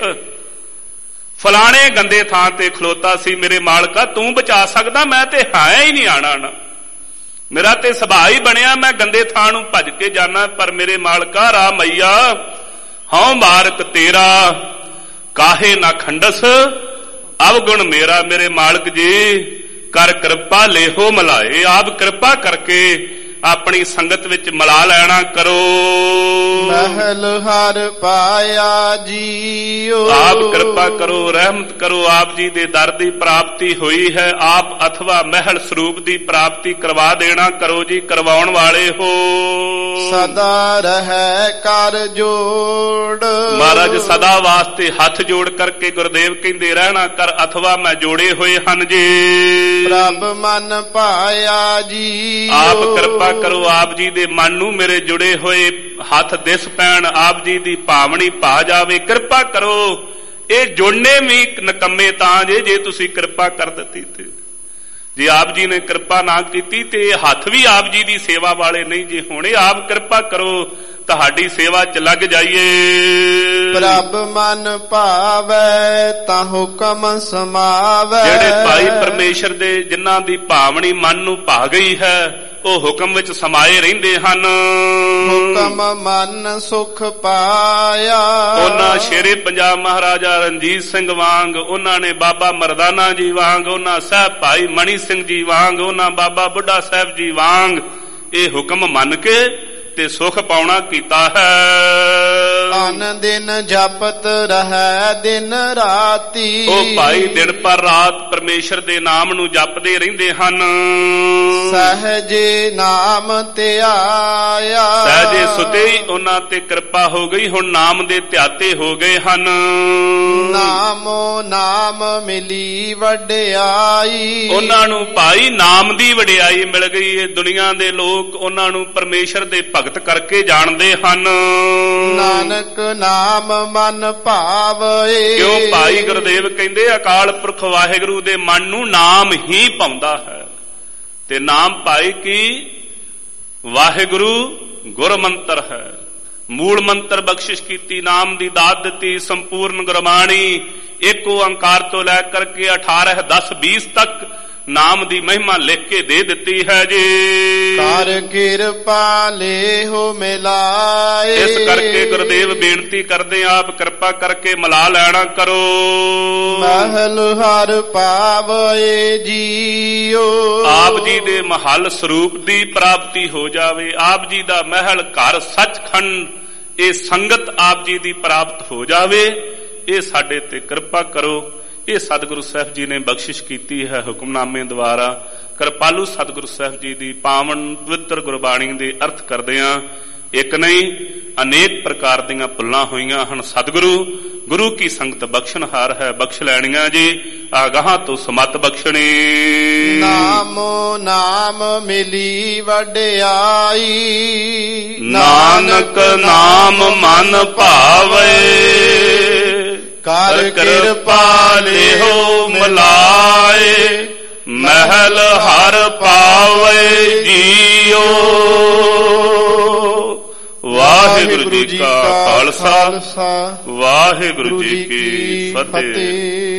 ਫਲਾਣੇ ਗੰਦੇ ਥਾਂ ਤੇ ਖਲੋਤਾ ਸੀ। ਮੇਰੇ ਮਾਲਕਾ ਤੂੰ ਬਚਾ ਸਕਦਾ, ਮੈਂ ਤੇ ਹੈ ਹੀ ਨਹੀਂ ਆਣਾ ਨਾ, ਮੇਰਾ ਤੇ ਸੁਭਾਅ ਹੀ ਬਣਿਆ ਮੈਂ ਗੰਦੇ ਥਾਂ ਨੂੰ ਭੱਜ ਕੇ ਜਾਣਾ। ਪਰ ਮੇਰੇ ਮਾਲਕਾ ਰਾਮਈਆ ਹਉ ਮਾਰਕ ਤੇਰਾ, ਕਾਹੇ ਨਾ ਖੰਡਸ ਅਵਗੁਣ ਮੇਰਾ। ਮੇਰੇ ਮਾਲਕ ਜੀ ਕਰ ਕਿਰਪਾ ਲੇਹੋ ਮਿਲਾਏ, ਆਪ ਕਿਰਪਾ ਕਰਕੇ ਆਪਣੀ ਸੰਗਤ ਵਿੱਚ ਮਿਲਾ ਲੈਣਾ ਕਰੋ। ਮਹਿਲ ਹਰ ਪਾਇਆ ਜੀਓ, ਆਪ ਕਿਰਪਾ ਕਰੋ, ਰਹਿਮਤ ਕਰੋ। ਆਪ ਜੀ ਦੇ ਦਰ ਦੀ ਪ੍ਰਾਪਤੀ ਹੋਈ ਹੈ, ਆਪ ਅਥਵਾ ਮਹਿਲ ਸਰੂਪ ਦੀ ਪ੍ਰਾਪਤੀ ਕਰਵਾ ਦੇਣਾ ਕਰੋ ਜੀ, ਕਰਵਾਉਣ ਵਾਲੇ ਹੋ। ਸਦਾ ਰਹਿ ਕਰ ਜੋੜ, ਮਹਾਰਾਜ ਸਦਾ ਵਾਸਤੇ ਹੱਥ ਜੋੜ ਕਰਕੇ ਗੁਰਦੇਵ ਕਹਿੰਦੇ ਰਹਿਣਾ ਕਰ, ਅਥਵਾ ਮੈਂ ਜੋੜੇ ਹੋਏ ਹਨ ਜੀ। ਪ੍ਰਭ ਮਨ ਪਾਇਆ ਜੀ, ਆਪ ਕਿਰਪਾ ਕਰੋ, ਆਪ ਜੀ ਦੇ ਮਨ ਨੂੰ ਮੇਰੇ ਜੁੜੇ ਹੋਏ ਹੱਥ ਦਿਸ ਪੈਣ, ਆਪ ਜੀ ਦੀ ਭਾਵਨੀ ਭਾ ਜਾਵੇ। ਕਿਰਪਾ ਕਰੋ, ਇਹ ਜੁੜਨੇ ਵੀ ਨਕੰਮੇ ਤਾਂ ਜੇ ਤੁਸੀਂ ਕਿਰਪਾ ਕਰ ਦਿੱਤੀ ਤੇ। ਜੇ ਆਪ ਜੀ ਨੇ ਕਿਰਪਾ ਨਾ ਕੀਤੀ ਤੇ ਇਹ ਹੱਥ ਵੀ ਆਪ ਜੀ ਦੀ ਸੇਵਾ ਵਾਲੇ ਨਹੀਂ ਜੇ ਹੋਣੇ। ਆਪ ਕਿਰਪਾ ਕਰੋ, ਤੁਹਾਡੀ ਸੇਵਾ 'ਚ ਲੱਗ ਜਾਈਏ। ਪ੍ਰਭ ਮਨ ਭਾਵੈ ਤਾਂ ਹੁਕਮ ਸਮਾਵੈ, ਜਿਹੜੇ ਭਾਈ ਪਰਮੇਸ਼ਰ ਦੇ ਜਿਨ੍ਹਾਂ ਦੀ ਭਾਵਨੀ ਮਨ ਨੂੰ ਭਾ ਗਈ ਹੈ ਉਹ ਹੁਕਮ ਵਿੱਚ ਸਮਾਏ ਰਹਿੰਦੇ ਹਨ। ਹੁਕਮ ਮਨ ਸੁਖ ਪਾਇਆ, ਉਹਨਾਂ ਸ਼ੇਰੇ ਪੰਜਾਬ ਮਹਾਰਾਜਾ ਰਣਜੀਤ ਸਿੰਘ ਵਾਂਗ, ਉਹਨਾਂ ਨੇ ਬਾਬਾ ਮਰਦਾਨਾ ਜੀ ਵਾਂਗ, ਉਹਨਾਂ ਸਾਹਿਬ ਭਾਈ ਮਣੀ ਸਿੰਘ ਜੀ ਵਾਂਗ, ਉਹਨਾਂ ਬਾਬਾ ਬੁੱਢਾ ਸਾਹਿਬ ਜੀ ਵਾਂਗ ਇਹ ਹੁਕਮ ਮੰਨ ਕੇ ਤੇ ਸੁਖ ਪਾਉਣਾ ਕੀਤਾ ਹੈ। ਅਨ ਦਿਨ ਜਪਤ ਰਹਿ ਦਿਨ ਰਾਤੀ, ਉਹ ਭਾਈ ਦਿਨ ਪਰ ਰਾਤ ਪਰਮੇਸ਼ਰ ਦੇ ਨਾਮ ਨੂੰ ਜਪਦੇ ਰਹਿੰਦੇ ਹਨ। ਸਹਜੇ ਨਾਮ ਤੇ ਆਇਆ, ਸਹਜੇ ਸੁਤੇ ਹੀ ਉਹਨਾਂ ਤੇ ਕਿਰਪਾ ਹੋ ਗਈ, ਹੁਣ ਨਾਮ ਦੇ ਧਿਆਤੇ ਹੋ ਗਏ ਹਨ। ਨਾਮੋ ਨਾਮ ਮਿਲੀ ਵਡਿਆਈ। ਉਹਨਾਂ ਨੂੰ ਭਾਈ ਨਾਮ ਦੀ ਵਡਿਆਈ ਮਿਲ ਗਈ। ਇਹ ਦੁਨੀਆ ਦੇ ਲੋਕ ਉਹਨਾਂ ਨੂੰ ਪਰਮੇਸ਼ਰ ਦੇ ਭਗਤ ਕਰਕੇ ਜਾਣਦੇ ਹਨ। ਨਾਨਕ ਨਾਮ ਮਨ ਭਾਵੇ। ਕਿਉਂ ਭਾਈ ਗੁਰਦੇਵ ਕਹਿੰਦੇ ਅਕਾਲ ਪੁਰਖ ਵਾਹਿਗੁਰੂ ਦੇ ਮਨ ਨੂੰ ਨਾਮ ਹੀ ਭਾਉਂਦਾ ਹੈ। ਤੇ ਨਾਮ ਭਾਈ ਕੀ ਵਾਹਿਗੁਰੂ ਗੁਰ ਮੰਤਰ ਹੈ। ਮੂਲ ਮੰਤਰ ਬਖਸ਼ਿਸ਼ ਕੀਤੀ, ਨਾਮ ਦੀ ਦਾਤ ਦਿੱਤੀ, ਸੰਪੂਰਨ ਗੁਰਬਾਣੀ ਇੱਕ ਓੰਕਾਰ ਤੋਂ ਲੈ ਕਰਕੇ 18 10 20 ਤੱਕ ਨਾਮ ਦੀ ਮਹਿਮਾ ਲਿਖ ਕੇ ਦੇ ਦਿੱਤੀ ਹੈ ਜੀ। ਕਰ ਕਿਰਪਾ ਲੇਹੁ ਮਿਲਾਏ। ਇਸ ਕਰਕੇ ਗੁਰਦੇਵ ਬੇਨਤੀ ਕਰਦੇ ਆਪ ਕਿਰਪਾ ਕਰਕੇ ਮਿਲਾ ਲੈਣਾ ਕਰੋ। ਮਹਲ ਹਰ ਪਾਵੇ ਜੀਓ। ਆਪ ਜੀ ਦੇ ਮਹਲ ਸਰੂਪ ਦੀ ਪ੍ਰਾਪਤੀ ਹੋ ਜਾਵੇ। ਆਪ ਜੀ ਦਾ ਮਹਿਲ ਘਰ ਸੱਚਖੰਡ ਇਹ ਸੰਗਤ ਆਪ ਜੀ ਦੀ ਪ੍ਰਾਪਤ ਹੋ ਜਾਵੇ। ਇਹ ਸਾਡੇ ਤੇ ਕਿਰਪਾ ਕਰੋ। ਇਹ ਸਤਿਗੁਰੂ ਸਾਹਿਬ ਜੀ ਨੇ ਬਖਸ਼ਿਸ਼ ਕੀਤੀ ਹੈ ਹੁਕਮਨਾਮੇ ਦੁਆਰਾ। ਕਿਰਪਾਲੂ ਸਤਿਗੁਰੂ ਸਾਹਿਬ ਜੀ ਦੀ ਪਾਵਨ ਪਵਿੱਤਰ ਗੁਰਬਾਣੀ ਦੇ ਅਰਥ ਕਰਦਿਆਂ ਇੱਕ ਨਹੀਂ ਅਨੇਕ ਪ੍ਰਕਾਰ ਦੀਆਂ ਭੁੱਲਾਂ ਹੋਈਆਂ ਹਨ। ਸਤਿਗੁਰੂ ਗੁਰੂ ਕੀ ਸੰਗਤ ਬਖਸ਼ਣਹਾਰ ਹੈ, ਬਖਸ਼ ਲੈਣੀਆਂ ਜੀ। ਆਗਾਹਾਂ ਤੋਂ ਸਮਤ ਬਖਸ਼ਣੀ। ਨਾਮੋ ਨਾਮ ਮਿਲੀ ਵਡਿਆਈ। ਨਾਨਕ ਨਾਮ ਮਨ ਭਾਵੇ। ਕਰ ਕਿਰਪਾ ਲੇਹੁ ਮਿਲਾਏ। ਮਹਿਲ ਹਰ ਪਾਵੇ ਜੀਓ। ਵਾਹਿਗੁਰੂ ਜੀ ਕਾ ਖਾਲਸਾ, ਵਾਹਿਗੁਰੂ ਜੀ ਕੀ ਫਤਿਹ।